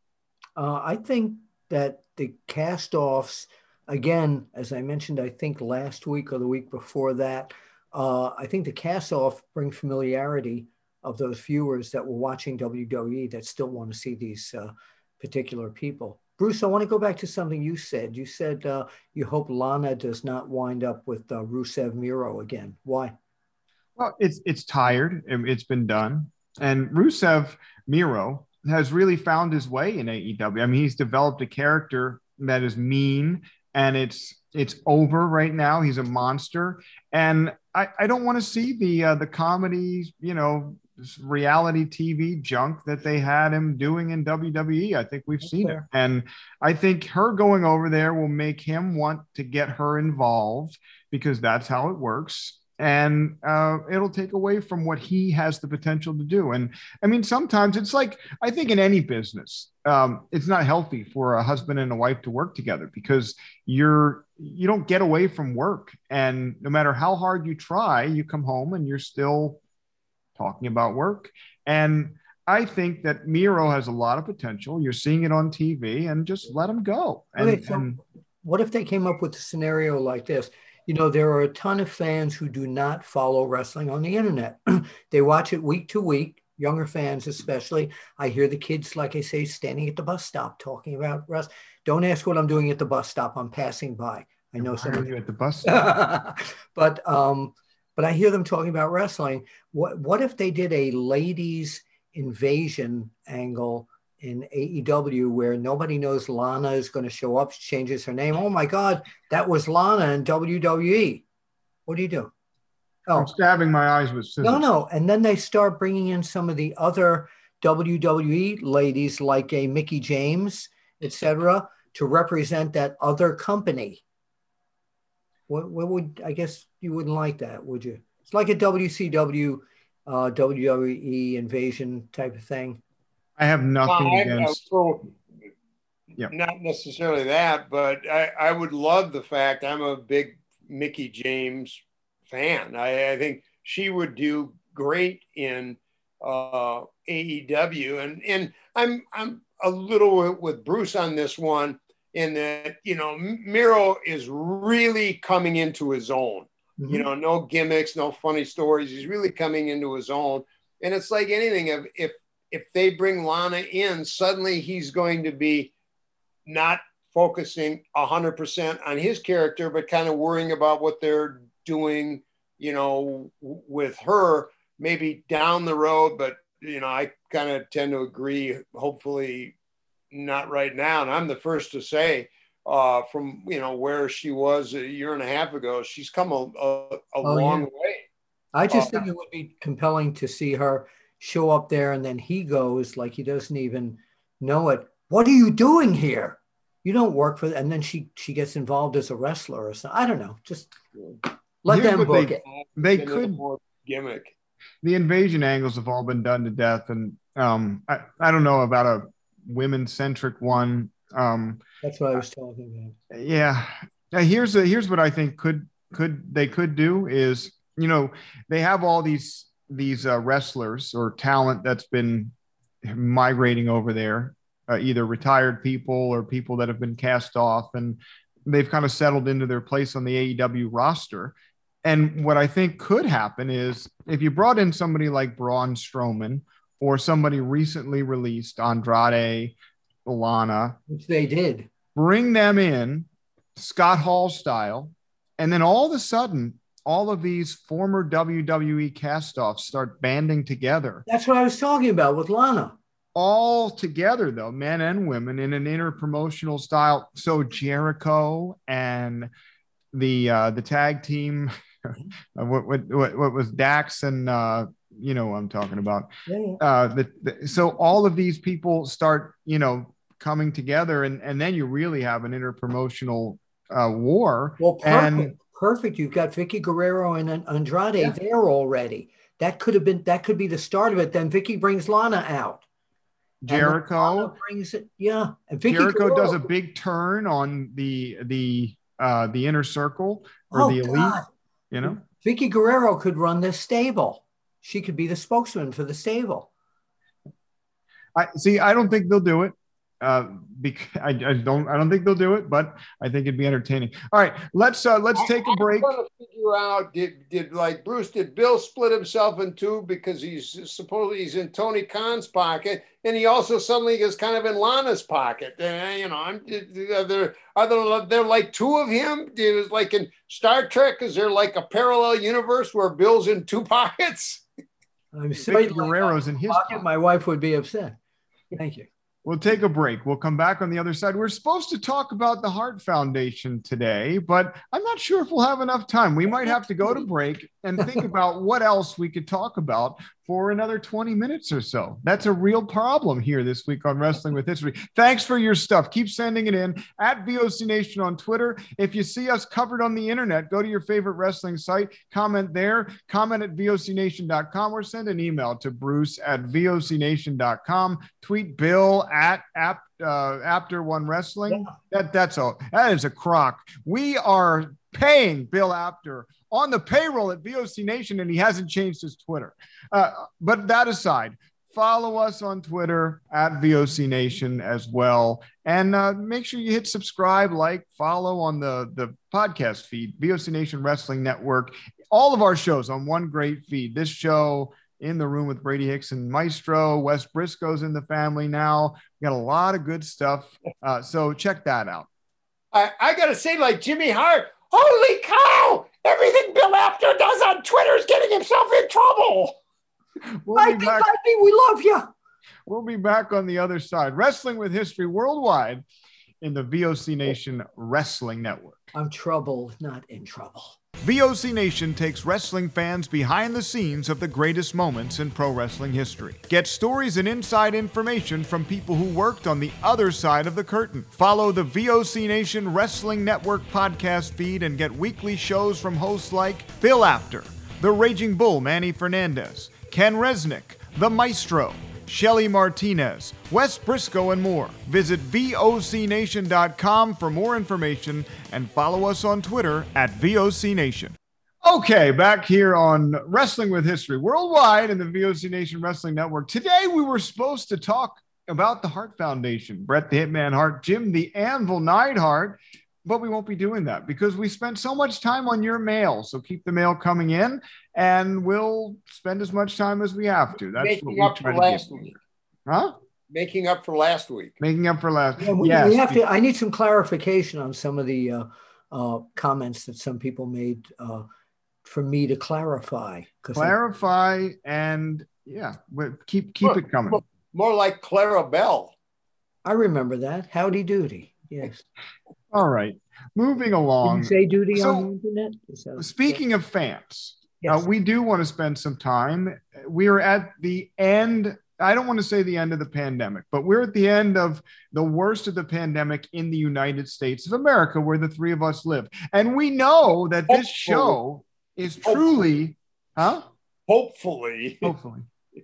Uh, I think that the cast-offs, again, as I mentioned, I think last week or the week before that, uh, I think the cast-off bring familiarity of those viewers that were watching W W E that still want to see these uh, particular people. Bruce, I want to go back to something you said. You said uh, you hope Lana does not wind up with uh, Rusev Miro again. Why? Well, it's it's tired. It's been done. And Rusev Miro has really found his way in A E W. I mean, he's developed a character that is mean, and it's it's over right now. He's a monster. And I, I don't want to see the uh, the comedy, you know, reality T V junk that they had him doing in W W E. I think we've seen it. And I think her going over there will make him want to get her involved, because that's how it works. And uh, it'll take away from what he has the potential to do. And I mean, sometimes it's like, I think in any business, um, it's not healthy for a husband and a wife to work together, because you're, you don't get away from work. And no matter how hard you try, you come home and you're still talking about work. And I think that Miro has a lot of potential. You're seeing it on T V, and just let him go. And, Okay, so and what if they came up with a scenario like this? You know, there are a ton of fans who do not follow wrestling on the internet. They watch it week to week, younger fans especially. I hear the kids, like I say, standing at the bus stop talking about wrestling. Don't ask what I'm doing at the bus stop. I'm passing by. I know some of you at the bus stop. but um, but I hear them talking about wrestling. What what if they did a ladies invasion angle in A E W where nobody knows Lana is going to show up? She changes her name. Oh my God, that was Lana in W W E. What do you do? Oh, I'm stabbing my eyes with scissors. no, no. And then they start bringing in some of the other W W E ladies like a Mickey James, et cetera, to represent that other company. What, what would, I guess you wouldn't like that, would you? It's like a W C W, uh, W W E invasion type of thing. I have nothing I- I- against. so, Yeah. Not necessarily that, but I, I would love the fact I'm a big Mickey James fan. I, I think she would do great in uh, A E W, and and I'm I'm a little with Bruce on this one, in that, you know, Miro is really coming into his own. You know, no gimmicks, no funny stories. He's really coming into his own, and it's like anything. If if if they bring Lana in, suddenly he's going to be not focusing one hundred percent on his character, but kind of worrying about what they're doing, you know, w- with her, maybe down the road. But, you know, I kind of tend to agree, hopefully not right now. And I'm the first to say, uh, from, you know, where she was a year and a half ago, she's come a, a, a Oh, long yeah. way. I just Uh, think it would be compelling to see her show up there and then he goes like he doesn't even know it. What are you doing here? You don't work for, and then she she gets involved as a wrestler or something. I don't know. Just let Here's them what book they- it. They Get a little could. more gimmick. The invasion angles have all been done to death, and um, I, I don't know about a women-centric one. Um, That's what I was talking about. yeah, Now, here's a, here's what I think could could they could do is, you know, they have all these these uh, wrestlers or talent that's been migrating over there, uh, either retired people or people that have been cast off, and they've kind of settled into their place on the A E W roster. and what I think could happen is if you brought in somebody like Braun Strowman or somebody recently released, Andrade, Lana, which they did, bring them in Scott Hall style, and then all of a sudden, all of these former W W E cast-offs start banding together. That's what I was talking about with Lana. All together, though, men and women in an interpromotional style. So Jericho and the uh, the tag team, what, what what what was Dax and uh, you know what I'm talking about. Yeah, yeah. Uh, the, the, so all of these people start, you know, coming together, and and then you really have an interpromotional uh, war. Well, perfect. And, perfect. You've got Vicky Guerrero and Andrade yeah. there already. That could have been that could be the start of it. Then Vicky brings Lana out. Jericho brings it, yeah. And Vicky Jericho Guerrero, does a big turn on the the uh, the inner circle or oh, the elite. God. You know, Vicky Guerrero could run this stable. She could be the spokesman for the stable. I see. I don't think they'll do it. Uh, because I, I don't. I don't think they'll do it. But I think it'd be entertaining. All right, let's uh, let's take a break. I want to figure out did did like Bruce did Bill split himself in two because he's supposedly he's in Tony Khan's pocket, and he also suddenly is kind of in Lana's pocket. And, you know, I'm are there are there, there like two of him? Is like in Star Trek? Is there like a parallel universe where Bill's in two pockets? I'm sorry, Guerrero's in his pocket. My wife would be upset. Thank you. We'll take a break. We'll come back on the other side. We're supposed to talk about the Heart Foundation today, but I'm not sure if we'll have enough time. We might have to go to break and think about what else we could talk about for another twenty minutes or so. That's a real problem here this week on Wrestling with History. Thanks for your stuff. Keep sending it in at V O C Nation on Twitter. If you see us covered on the internet, go to your favorite wrestling site, comment there, comment at V O C Nation dot com, or send an email to Bruce at V O C Nation dot com. Tweet Bill at app uh, After One Wrestling. That that's a that is a crock. We are paying Bill Apter on the payroll at V O C Nation, and he hasn't changed his Twitter. Uh, but that aside, follow us on Twitter at V O C Nation as well, and uh, make sure you hit subscribe, like, follow on the the podcast feed, V O C Nation Wrestling Network. All of our shows on one great feed. This show, In the Room with Brady Hicks and Maestro, Wes Briscoe's in the family now. We got a lot of good stuff, uh, so check that out. I, I got to say, like Jimmy Hart, holy cow! Everything Bill Apter does on Twitter is getting himself in trouble. We'll Mikey, be back. Mikey, we love you. We'll be back on the other side. Wrestling with History Worldwide in the V O C Nation Wrestling Network. I'm troubled, not in trouble. V O C Nation takes wrestling fans behind the scenes of the greatest moments in pro wrestling history. Get stories and inside information from people who worked on the other side of the curtain. Follow the V O C Nation Wrestling Network podcast feed and get weekly shows from hosts like Bill Apter, The Raging Bull Manny Fernandez, Ken Resnick, The Maestro, Shelly Martinez, Wes Briscoe, and more. Visit V O C Nation dot com for more information and follow us on Twitter at V O C Nation. Okay, back here on Wrestling with History Worldwide in the V O C Nation Wrestling Network. Today we were supposed to talk about the Hart Foundation, Bret the Hitman Hart, Jim the Anvil Neidhart, but we won't be doing that because we spent so much time on your mail. So keep the mail coming in, and we'll spend as much time as we have to. That's Making what we up try for to last do. week. Huh? Making up for last week. Making up for last. Yeah, we, yes. we have to. I need some clarification on some of the uh, uh, comments that some people made uh, for me to clarify. Clarify I, and yeah, keep keep more, it coming. More, more like Clara Bell. I remember that. Howdy doody. Yes. All right. Moving along. Did you say duty so, on the internet? That, speaking yeah. of fans, yes. uh, we do want to spend some time. We are at the end. I don't want to say the end of the pandemic, but we're at the end of the worst of the pandemic in the United States of America, where the three of us live. And we know that this show is truly, huh? Hopefully. Hopefully.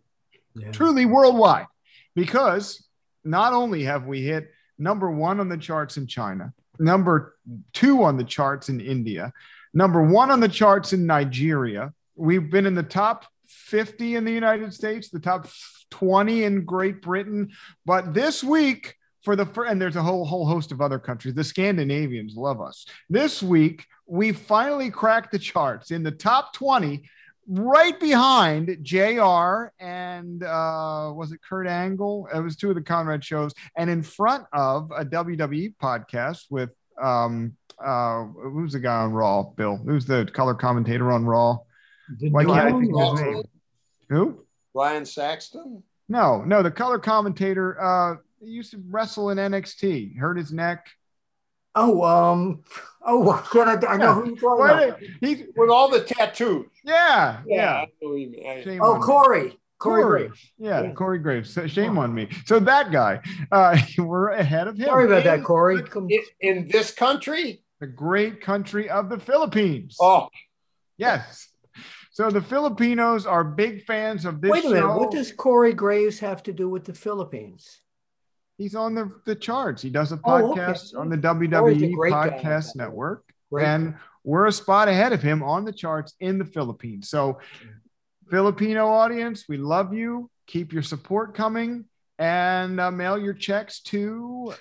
Yeah. Truly worldwide. Because not only have we hit number one on the charts in China, number two on the charts in India, number one on the charts in Nigeria, we've been in the top fifty in the United States, the top twenty in Great Britain. But this week, for the first, and there's a whole whole host of other countries, the Scandinavians love us. This week, we finally cracked the charts in the top twenty, right behind J R and uh, was it Kurt Angle? It was two of the Conrad shows, and in front of a W W E podcast with um, uh, who's the guy on Raw? Bill, who's the color commentator on Raw? Why can't I think of his name? Who? Ryan Saxton? No, no, the color commentator. Uh, he used to wrestle in N X T. Hurt his neck. Oh, um, oh, can I, I know Yeah. who you're talking Why about. did- He's With all the tattoos. yeah, yeah. I know you mean. I- Shame Oh, on me. Corey. Corey. Corey. Graves. Yeah, Yeah. Corey Graves. So shame on me. So that guy, uh, we're ahead of him. Sorry about that, Corey. Come- In, in this country? The great country of the Philippines. Oh, Yes. So the Filipinos are big fans of this Wait a minute. show. What does Corey Graves have to do with the Philippines? He's on the, the charts. He does a Oh, okay. podcast on the W Corey's W a E great guy. Podcast Network. Great. And we're a spot ahead of him on the charts in the Philippines. So Filipino audience, we love you. Keep your support coming and uh, mail your checks to.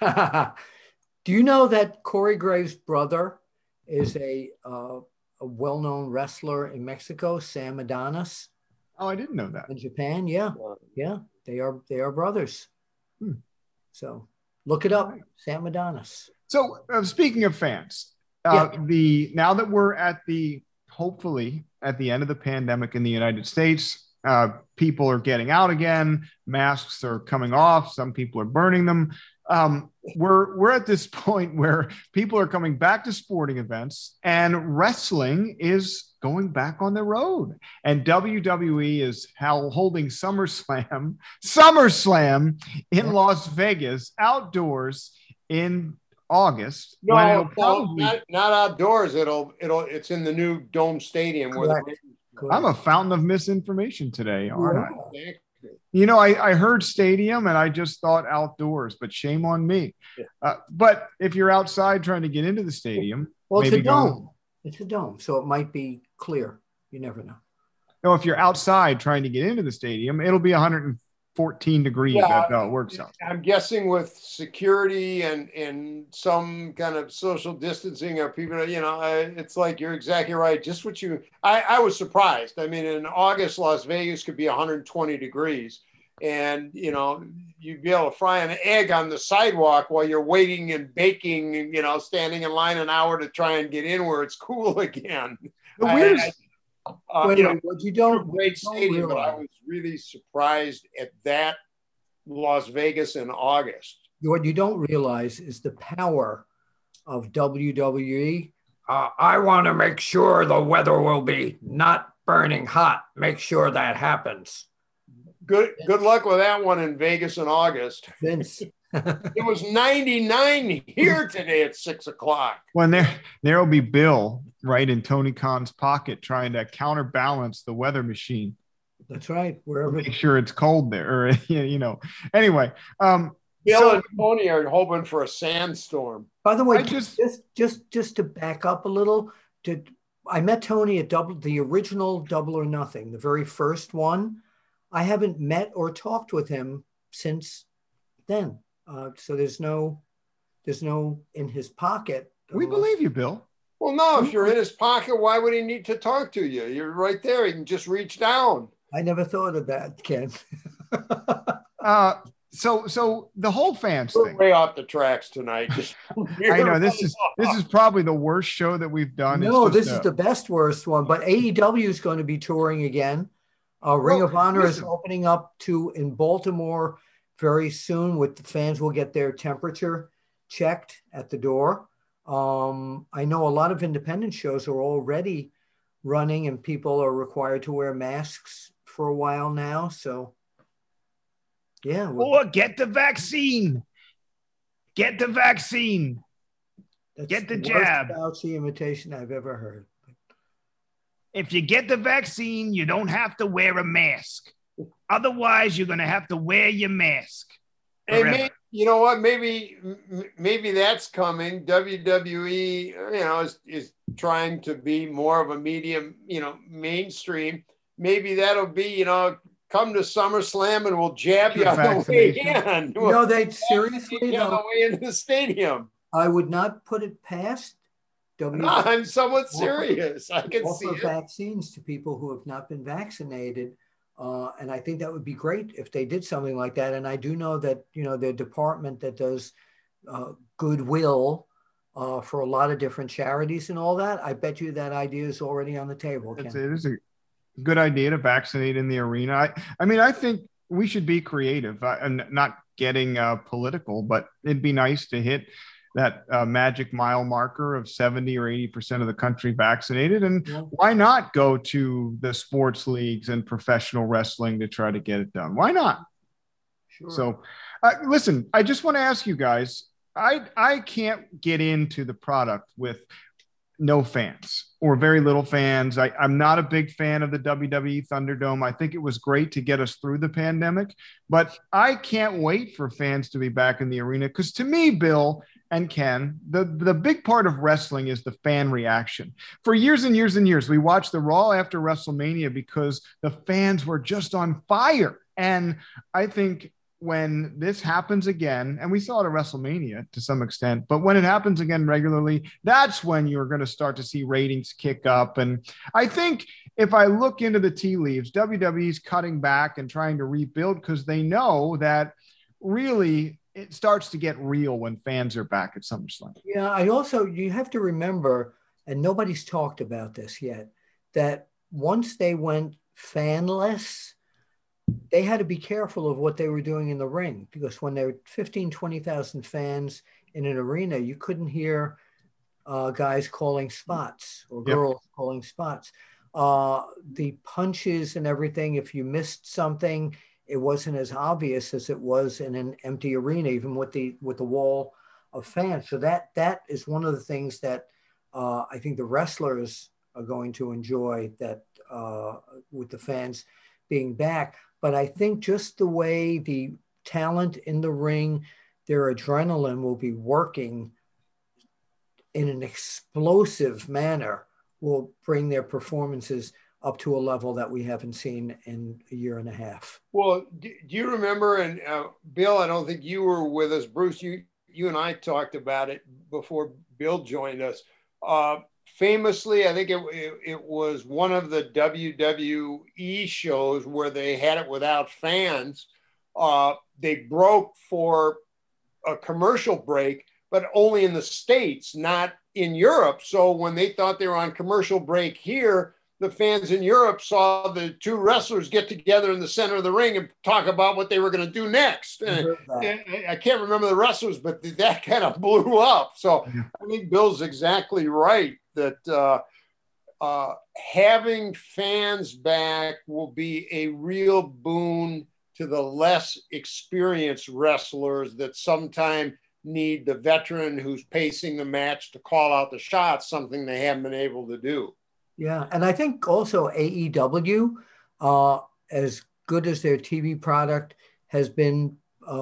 Do you know that Corey Graves' brother is a uh, a well-known wrestler in Mexico, Sam Adonis? Oh, I didn't know that. In Japan, yeah, yeah, they are they are brothers. Hmm. So look it up, Sam Adonis. So uh, speaking of fans, uh, the now that we're at the hopefully at the end of the pandemic in the United States, uh, people are getting out again. Masks are coming off. Some people are burning them. Um, we're we're at this point where people are coming back to sporting events, and wrestling is going back on the road. And W W E is held, holding SummerSlam, SummerSlam in Las Vegas, outdoors in August. when no, it'll no probably- not, not outdoors. It'll it'll it's in the new Dome Stadium where the Correct. I'm a fountain of misinformation today, aren't I? Yeah. You know, I, I heard stadium and I just thought outdoors, but shame on me. Yeah. Uh, but if you're outside trying to get into the stadium, Well, it's a maybe go- dome. It's a dome, so it might be clear. You never know. No, if you're outside trying to get into the stadium, it'll be one hundred fourteen degrees. Yeah. That's how it works out. I'm guessing with security and and some kind of social distancing or people, you know, uh, it's like you're exactly right. Just what you, I, I was surprised. I mean, in August, Las Vegas could be one hundred twenty degrees, and you know, you'd be able to fry an egg on the sidewalk while you're waiting and baking, and you know, standing in line an hour to try and get in where it's cool again. The I- weirdest. I- Uh, Wait a you know, minute, what you don't, great don't stadium, but I realize- was really surprised at that Las Vegas in August. what you don't realize is the power of W W E. Uh, I want to make sure the weather will be not burning hot. Make sure that happens. Good good luck with that one in Vegas in August. Vince. It was ninety-nine here today at six o'clock. When there there'll be Bill right in Tony Khan's pocket trying to counterbalance the weather machine. That's right. Wherever Make sure it's cold there, or you know. Anyway, um, Bill so- and Tony are hoping for a sandstorm. By the way, I just, just- just just just to back up a little, to I met Tony at double the original Double or Nothing, the very first one. I haven't met or talked with him since then. Uh, so there's no there's no in his pocket. we believe you, Bill. Well, no, if you're in his pocket, why would he need to talk to you? You're right there. He can just reach down. I never thought of that, Ken. Uh, so so the whole fans We're thing. way off the tracks tonight. Just I know this is this is probably the worst show that we've done. It's No, just this a- is the best worst one. But A E W is going to be touring again. Uh, Ring Well, of Honor is listen. opening up to in Baltimore very soon. With the fans will get their temperature checked at the door. Um, I know a lot of independent shows are already running, and people are required to wear masks for a while now. So, yeah, well, Or get the vaccine. Get the vaccine. that's get the worst jab. Fauci imitation I've ever heard. If you get the vaccine, you don't have to wear a mask. Otherwise, you're going to have to wear your mask. Hey, forever. may, you know what? Maybe m- maybe that's coming. W W E, you know, is, is trying to be more of a medium, you know, mainstream. Maybe that'll be, you know, come to SummerSlam and we'll jab you Your on the way vaccination. in. You We'll know, they jab seriously you on though, the way into the stadium. I would not put it past W. No, I'm somewhat serious. I can see offer it. vaccines to people who have not been vaccinated. Uh, and I think that would be great if they did something like that. And I do know that, you know, the department that does uh, goodwill uh, for a lot of different charities and all that, I bet you that idea is already on the table. It's, Ken. it is a good idea to vaccinate in the arena. I, I mean, I think we should be creative uh, and not getting uh, political, but it'd be nice to hit that uh, magic mile marker of seventy or eighty percent of the country vaccinated. And Yeah. why not go to the sports leagues and professional wrestling to try to get it done? Why not? Sure. So uh, listen, I just want to ask you guys, I, I can't get into the product with no fans or very little fans. I, I'm not a big fan of the W W E Thunderdome. I think it was great to get us through the pandemic, but I can't wait for fans to be back in the arena. Because to me, Bill and Ken, the, the big part of wrestling is the fan reaction. For years and years and years, we watched the Raw after WrestleMania because the fans were just on fire. And I think when this happens again, and we saw it at WrestleMania to some extent, but when it happens again regularly, that's when you're going to start to see ratings kick up. And I think if I look into the tea leaves, W W E's cutting back and trying to rebuild because they know that really it starts to get real when fans are back at SummerSlam. Yeah, I also, you have to remember, and nobody's talked about this yet, that once they went fanless, they had to be careful of what they were doing in the ring, because when there were fifteen, twenty thousand fans in an arena, you couldn't hear uh, guys calling spots or Yep. girls calling spots. Uh, the punches and everything, if you missed something, it wasn't as obvious as it was in an empty arena, even with the with the wall of fans. So that that is one of the things that uh, I think the wrestlers are going to enjoy, that uh, with the fans being back. But I think just the way the talent in the ring, their adrenaline will be working in an explosive manner, will bring their performances up to a level that we haven't seen in a year and a half. Well, do, do you remember, and uh, Bill, I don't think you were with us. Bruce, you, you and I talked about it before Bill joined us. Uh, famously, I think it, it, it was one of the W W E shows where they had it without fans. Uh, they broke for a commercial break, but only in the States, not in Europe. So when they thought they were on commercial break here, the fans in Europe saw the two wrestlers get together in the center of the ring and talk about what they were going to do next. And I, I can't remember the wrestlers, but that kind of blew up. So I think Bill's exactly right that uh, uh, having fans back will be a real boon to the less experienced wrestlers that sometimes need the veteran who's pacing the match to call out the shots, something they haven't been able to do. Yeah, and I think also A E W, uh, as good as their T V product has been uh,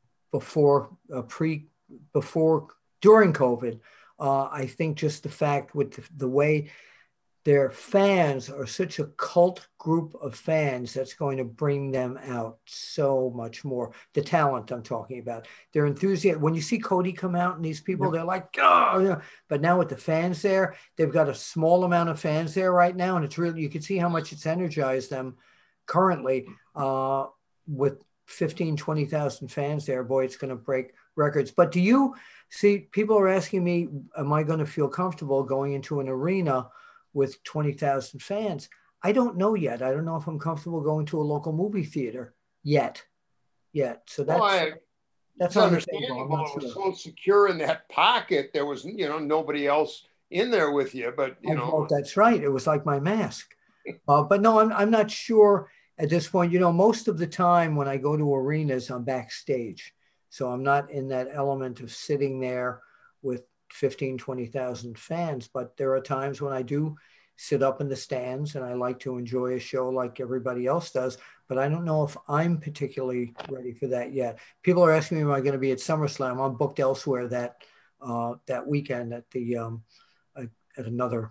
before, uh, pre, before, during COVID, uh, I think just the fact with the, the way their fans are such a cult group of fans, that's going to bring them out so much more. The talent I'm talking about, their enthusiasm. When you see Cody come out and these people, they're like, oh, yeah. But now with the fans there, they've got a small amount of fans there right now. And it's really, you can see how much it's energized them currently uh, with fifteen, twenty thousand fans there. Boy, it's going to break records. But do you see, people are asking me, am I going to feel comfortable going into an arena with twenty thousand fans? I don't know yet. I don't know if I'm comfortable going to a local movie theater yet. Yet. So that's, well, I, that's understandable. It was so secure in that pocket. There was, you know, nobody else in there with you, but you know. Oh, that's right. It was like my mask. uh, but no, I'm, I'm not sure at this point. You know, most of the time when I go to arenas, I'm backstage. So I'm not in that element of sitting there with fifteen, twenty thousand fans, but there are times when I do sit up in the stands and I like to enjoy a show like everybody else does, but I don't know if I'm particularly ready for that yet. People are asking me, am I going to be at SummerSlam? I'm booked elsewhere that uh, that weekend at the um, at, at another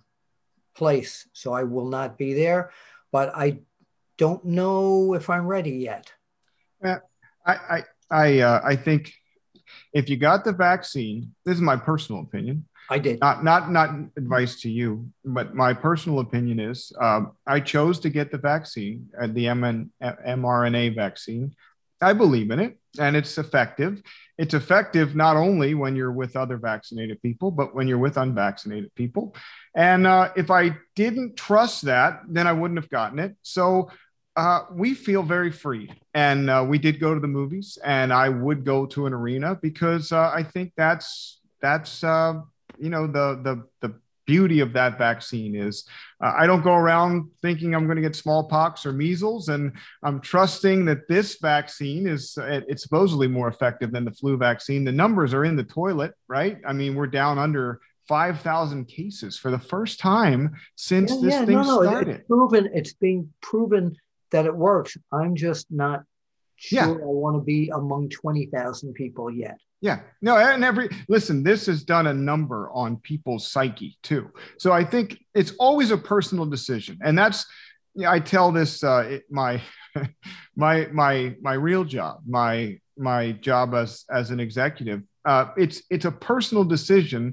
place, so I will not be there, but I don't know if I'm ready yet. Yeah, I I I, uh, I think if you got the vaccine, this is my personal opinion, I did. Not not not advice to you, but my personal opinion is um, I chose to get the vaccine, uh, the mRNA vaccine. I believe in it, and it's effective. It's effective not only when you're with other vaccinated people, but when you're with unvaccinated people. And uh, if I didn't trust that, then I wouldn't have gotten it. So uh, we feel very free. And uh, we did go to the movies, and I would go to an arena because uh, I think that's that's uh, you know the the the beauty of that vaccine is uh, I don't go around thinking I'm going to get smallpox or measles, and I'm trusting that this vaccine is it, it's supposedly more effective than the flu vaccine. The numbers are in the toilet, right? I mean, we're down under five thousand cases for the first time since yeah, this yeah, thing no, no, started. It's proven, it's being proven that it works. I'm just not sure Yeah. I want to be among twenty thousand people yet. Yeah, no, and every listen, this has done a number on people's psyche too. So I think it's always a personal decision, and that's yeah, I tell this uh, it, my my my my real job, my my job as as an executive. Uh, it's it's a personal decision,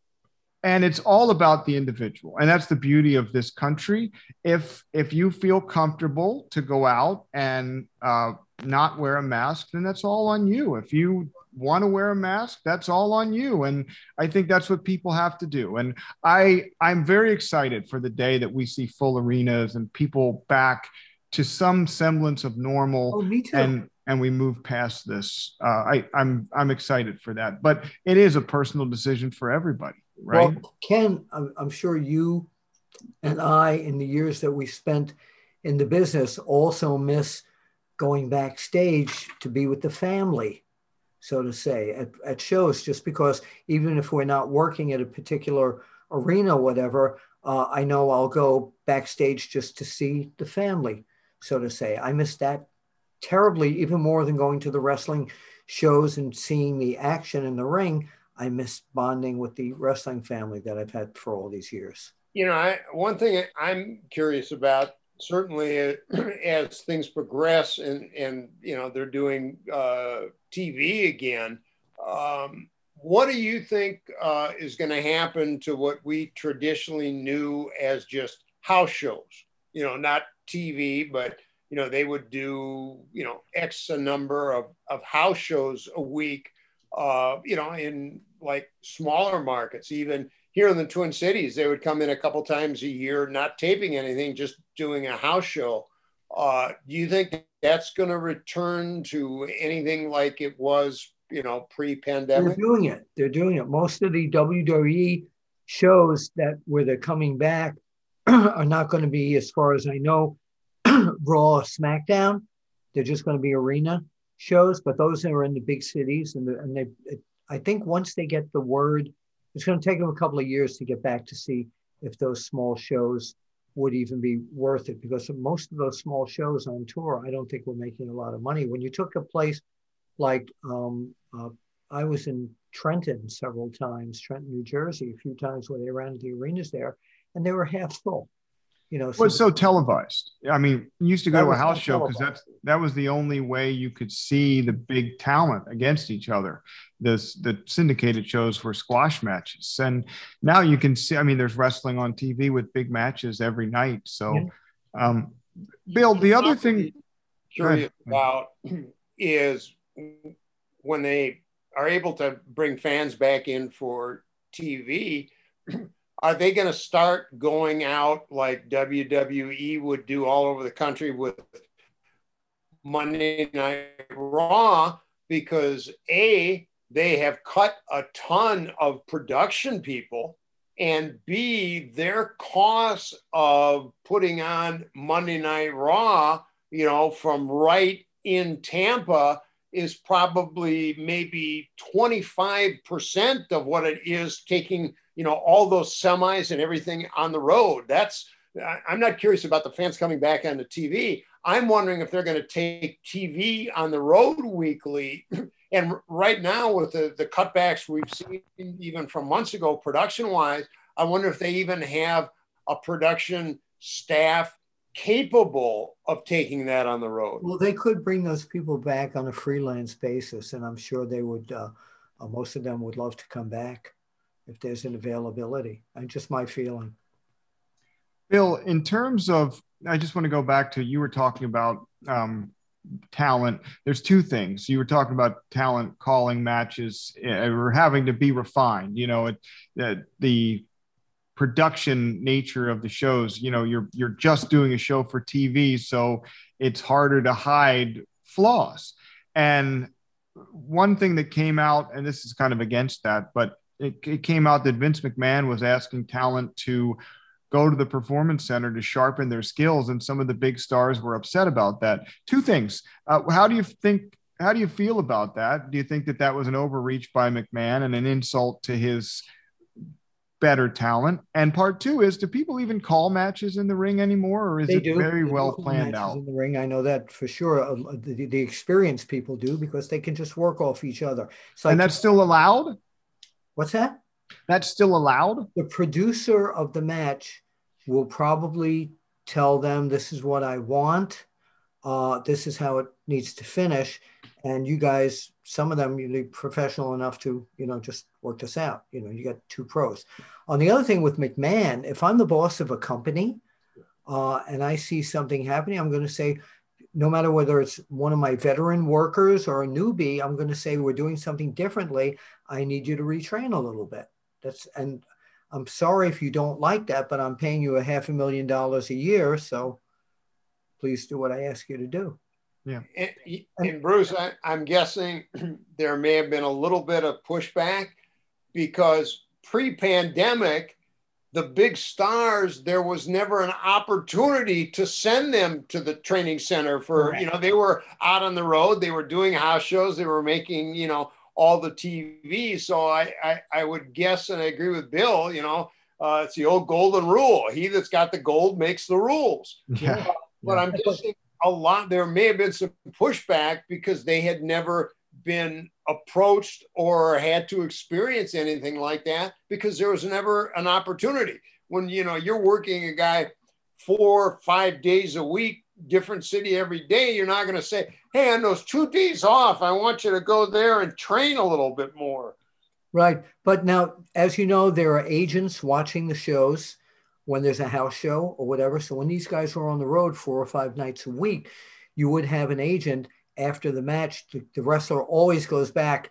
and it's all about the individual, and that's the beauty of this country. If if you feel comfortable to go out and uh, not wear a mask, then that's all on you. If you want to wear a mask, that's all on you. And I think that's what people have to do. And I, I'm very excited for the day that we see full arenas and people back to some semblance of normal. Oh, me too. And, and we move past this. Uh, I, I'm, I'm excited for that, but it is a personal decision for everybody, right? Well, Ken, I'm, I'm sure you and I, in the years that we spent in the business, also miss going backstage to be with the family, so to say, at, at shows, just because even if we're not working at a particular arena or whatever, uh, I know I'll go backstage just to see the family, so to say. I miss that terribly, even more than going to the wrestling shows and seeing the action in the ring. I miss bonding with the wrestling family that I've had for all these years. You know, I, one thing I'm curious about, certainly uh, as things progress and, and, you know, they're doing uh, T V again, um, what do you think uh, is going to happen to what we traditionally knew as just house shows? You know, not T V, but, you know, they would do, you know, X a number of, of house shows a week, uh, you know, in like smaller markets, even here in the Twin Cities, they would come in a couple times a year, not taping anything, just doing a house show. Uh, do you think that's going to return to anything like it was, you know, pre-pandemic? They're doing it. They're doing it. Most of the W W E shows that where they're coming back are not going to be, as far as I know, Raw or SmackDown. They're just going to be arena shows, but those are in the big cities. And, the, and they, it, I think once they get the word, it's going to take them a couple of years to get back to see if those small shows would even be worth it, because most of those small shows on tour, I don't think we're making a lot of money. When you took a place like um, uh, I was in Trenton several times, Trenton, New Jersey, a few times where they ran the arenas there, and they were half full. You know, so, well, it's so televised. I mean, you used to go to a house show because that's that was the only way you could see the big talent against each other. This the syndicated shows were squash matches, and now you can see. I mean, there's wrestling on T V with big matches every night. So, yeah. um, Bill, the other thing curious about is when they are able to bring fans back in for T V. Are they going to start going out like W W E would do all over the country with Monday Night Raw? Because A, they have cut a ton of production people, and B, their costs of putting on Monday Night Raw, you know, from right in Tampa is probably maybe twenty-five percent of what it is taking, you know, all those semis and everything on the road. That's, I'm not curious about the fans coming back onto T V. I'm wondering if they're going to take T V on the road weekly. And right now with the, the cutbacks we've seen even from months ago, production wise, I wonder if they even have a production staff capable of taking that on the road. Well, they could bring those people back on a freelance basis, and I'm sure they would, uh, uh, most of them would love to come back. if there's an availability. And just my feeling. Bill, in terms of, I just want to go back to, you were talking about um, talent. There's two things. You were talking about talent calling matches uh, or having to be refined, you know, it, uh, the production nature of the shows, you know, you're, you're just doing a show for T V. So it's harder to hide flaws. And one thing that came out, and this is kind of against that, but it, it came out that Vince McMahon was asking talent to go to the performance center to sharpen their skills. And some of the big stars were upset about that. Two things. Uh, how do you think, how do you feel about that? Do you think that that was an overreach by McMahon and an insult to his better talent? And part two is, do people even call matches in the ring anymore, or is They it do. very They do well call planned matches out? in the ring. I know that for sure. Uh, the, the experienced people do, because they can just work off each other. So And that's still allowed? What's that? That's still allowed? The producer of the match will probably tell them, this is what I want. Uh, this is how it needs to finish. And you guys, some of them, you're professional enough to, you know, just work this out. You know, you got two pros. On the other thing with McMahon, if I'm the boss of a company uh, and I see something happening, I'm going to say, no matter whether it's one of my veteran workers or a newbie, I'm going to say, we're doing something differently. I need you to retrain a little bit. That's, and I'm sorry if you don't like that, but I'm paying you a half a million dollars a year. So please do what I ask you to do. Yeah. And, and Bruce, I, I'm guessing there may have been a little bit of pushback because pre-pandemic, the big stars, there was never an opportunity to send them to the training center for, Correct. You know, they were out on the road, they were doing house shows, they were making, you know, all the T V. So I, I, I would guess, and I agree with Bill, you know, uh, it's the old golden rule. He that's got the gold makes the rules. Yeah. Uh, but I'm guessing a lot, there may have been some pushback because they had never been approached or had to experience anything like that because there was never an opportunity. When, you know, you're working a guy four, five days a week, different city every day, you're not going to say, hey, on those two days off, I want you to go there and train a little bit more. Right. But now, as you know, there are agents watching the shows when there's a house show or whatever. So when these guys are on the road four or five nights a week, you would have an agent after the match. The, the wrestler always goes back,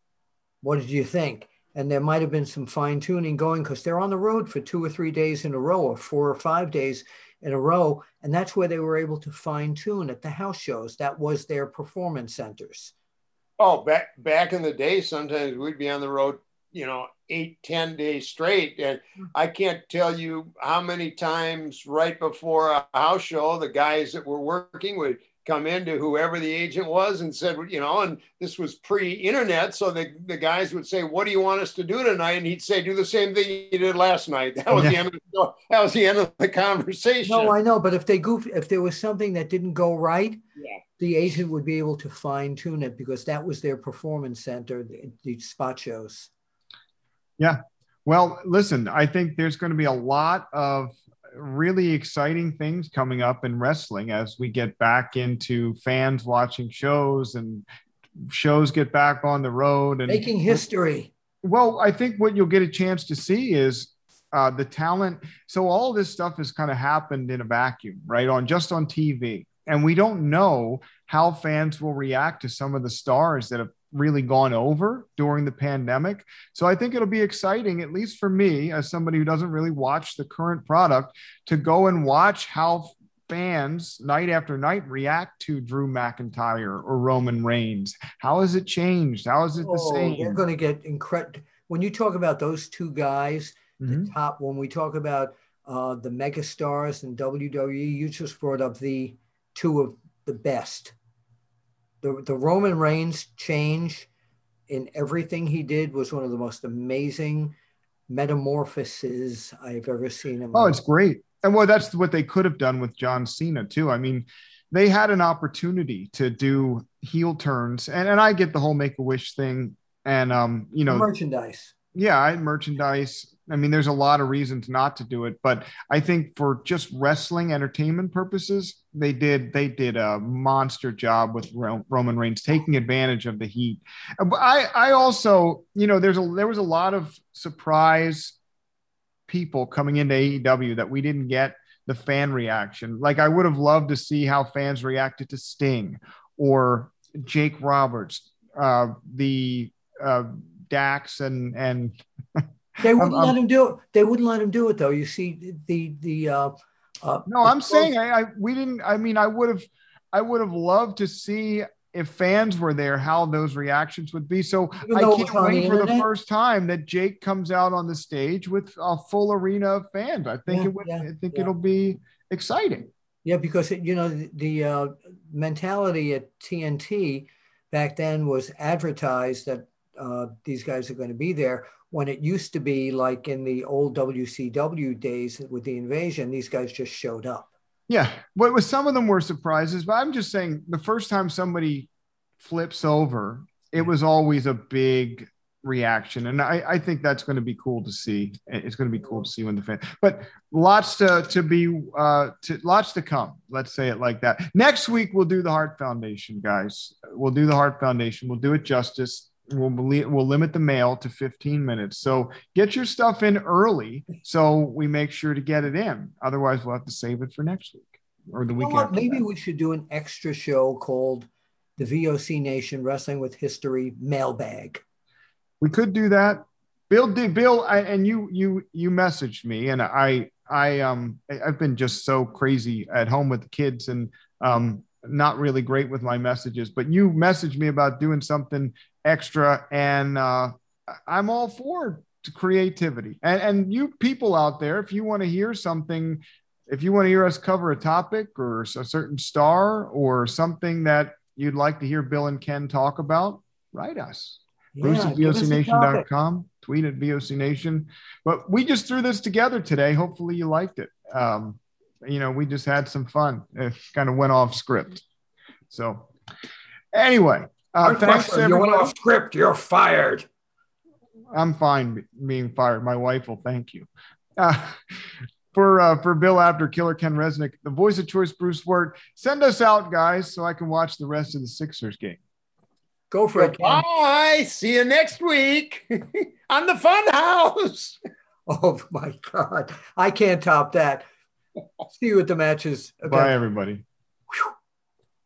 what did you think? And there might have been some fine tuning going because they're on the road for two or three days in a row or four or five days in a row. And that's where they were able to fine tune at the house shows. That was their performance centers. Oh, back, back in the day, sometimes we'd be on the road, you know, eight, ten days straight. And I can't tell you how many times right before a house show, the guys that were working would come into whoever the agent was and said, you know, and this was pre-internet. So the, the guys would say, what do you want us to do tonight? And he'd say, do the same thing you did last night. That was, yeah. the, end of the, that was the end of the conversation. No, I know. But if they goofed, if there was something that didn't go right, yeah. the agent would be able to fine tune it because that was their performance center, the, the spot shows. Yeah. Well, listen, I think there's going to be a lot of really exciting things coming up in wrestling as we get back into fans watching shows and shows get back on the road and making history. Well, I think what you'll get a chance to see is uh, the talent. So all this stuff has kind of happened in a vacuum, right? On just on T V. And we don't know how fans will react to some of the stars that have really gone over during the pandemic. So I think it'll be exciting, at least for me, as somebody who doesn't really watch the current product, to go and watch how fans night after night react to Drew McIntyre or Roman Reigns. How has it changed? How is it the oh, same? They're going to get incredible. When you talk about those two guys, mm-hmm. the top, when we talk about uh, the mega stars in W W E, you just brought up the two of the best. The, the Roman Reigns change in everything he did was one of the most amazing metamorphoses I've ever seen. In my oh, it's great. And well, that's what they could have done with John Cena too. I mean, they had an opportunity to do heel turns, and, and I get the whole Make-A-Wish thing. And, um, you know, merchandise. yeah, I merchandise. I mean, there's a lot of reasons not to do it, but I think for just wrestling entertainment purposes, they did they did a monster job with Ro- Roman Reigns taking advantage of the heat. But I I also, you know, there's a there was a lot of surprise people coming into A E W that we didn't get the fan reaction. Like I would have loved to see how fans reacted to Sting or Jake Roberts, uh, the uh, Dax and and. They wouldn't um, let him do it. They wouldn't let him do it, though. You see, the the uh, uh, no, I'm saying I, I we didn't. I mean, I would have, I would have loved to see if fans were there how those reactions would be. So I can't wait for the first time that Jake comes out on the stage with a full arena of fans. I think Yeah, it would. yeah, I think yeah. it'll be exciting. Yeah, because it, you know the, the uh, mentality at T N T back then was advertised that uh, these guys are going to be there. When it used to be like in the old W C W days with the Invasion, these guys just showed up. Yeah, but with some of them were surprises. But I'm just saying, the first time somebody flips over, it was always a big reaction, and I, I think that's going to be cool to see. It's going to be cool to see when the fan. But lots to to be uh, to lots to come. Let's say it like that. Next week we'll do the Hart Foundation, guys. We'll do the Hart Foundation. We'll do it justice. We'll, we'll limit the mail to fifteen minutes. So get your stuff in early so we make sure to get it in. Otherwise, we'll have to save it for next week or the You know week what? after Maybe that. we should do an extra show called the V O C Nation Wrestling with History Mailbag. We could do that. Bill did Bill I, and you you you messaged me, and I I um I've been just so crazy at home with the kids and um not really great with my messages, but you messaged me about doing something extra, and uh, I'm all for creativity. And, and you people out there, if you want to hear something, if you want to hear us cover a topic or a certain star or something that you'd like to hear Bill and Ken talk about, write us. Yeah, Bruce at give us a V O C nation dot topic. com, tweet at V O C Nation. But we just threw this together today. Hopefully you liked it. Um, you know, we just had some fun. It kind of went off script. So anyway, uh, thanks Buster, you went everybody. off script. You're fired. I'm fine be- being fired. My wife will thank you. Uh, for uh, for Bill Apter, Killer Ken Resnick, the voice of choice, Bruce Wirt, send us out, guys, so I can watch the rest of the Sixers game. Go for it, Ken. Bye. See you next week on the Fun House. Oh my God, I can't top that. See you at the matches. Okay. Bye, everybody.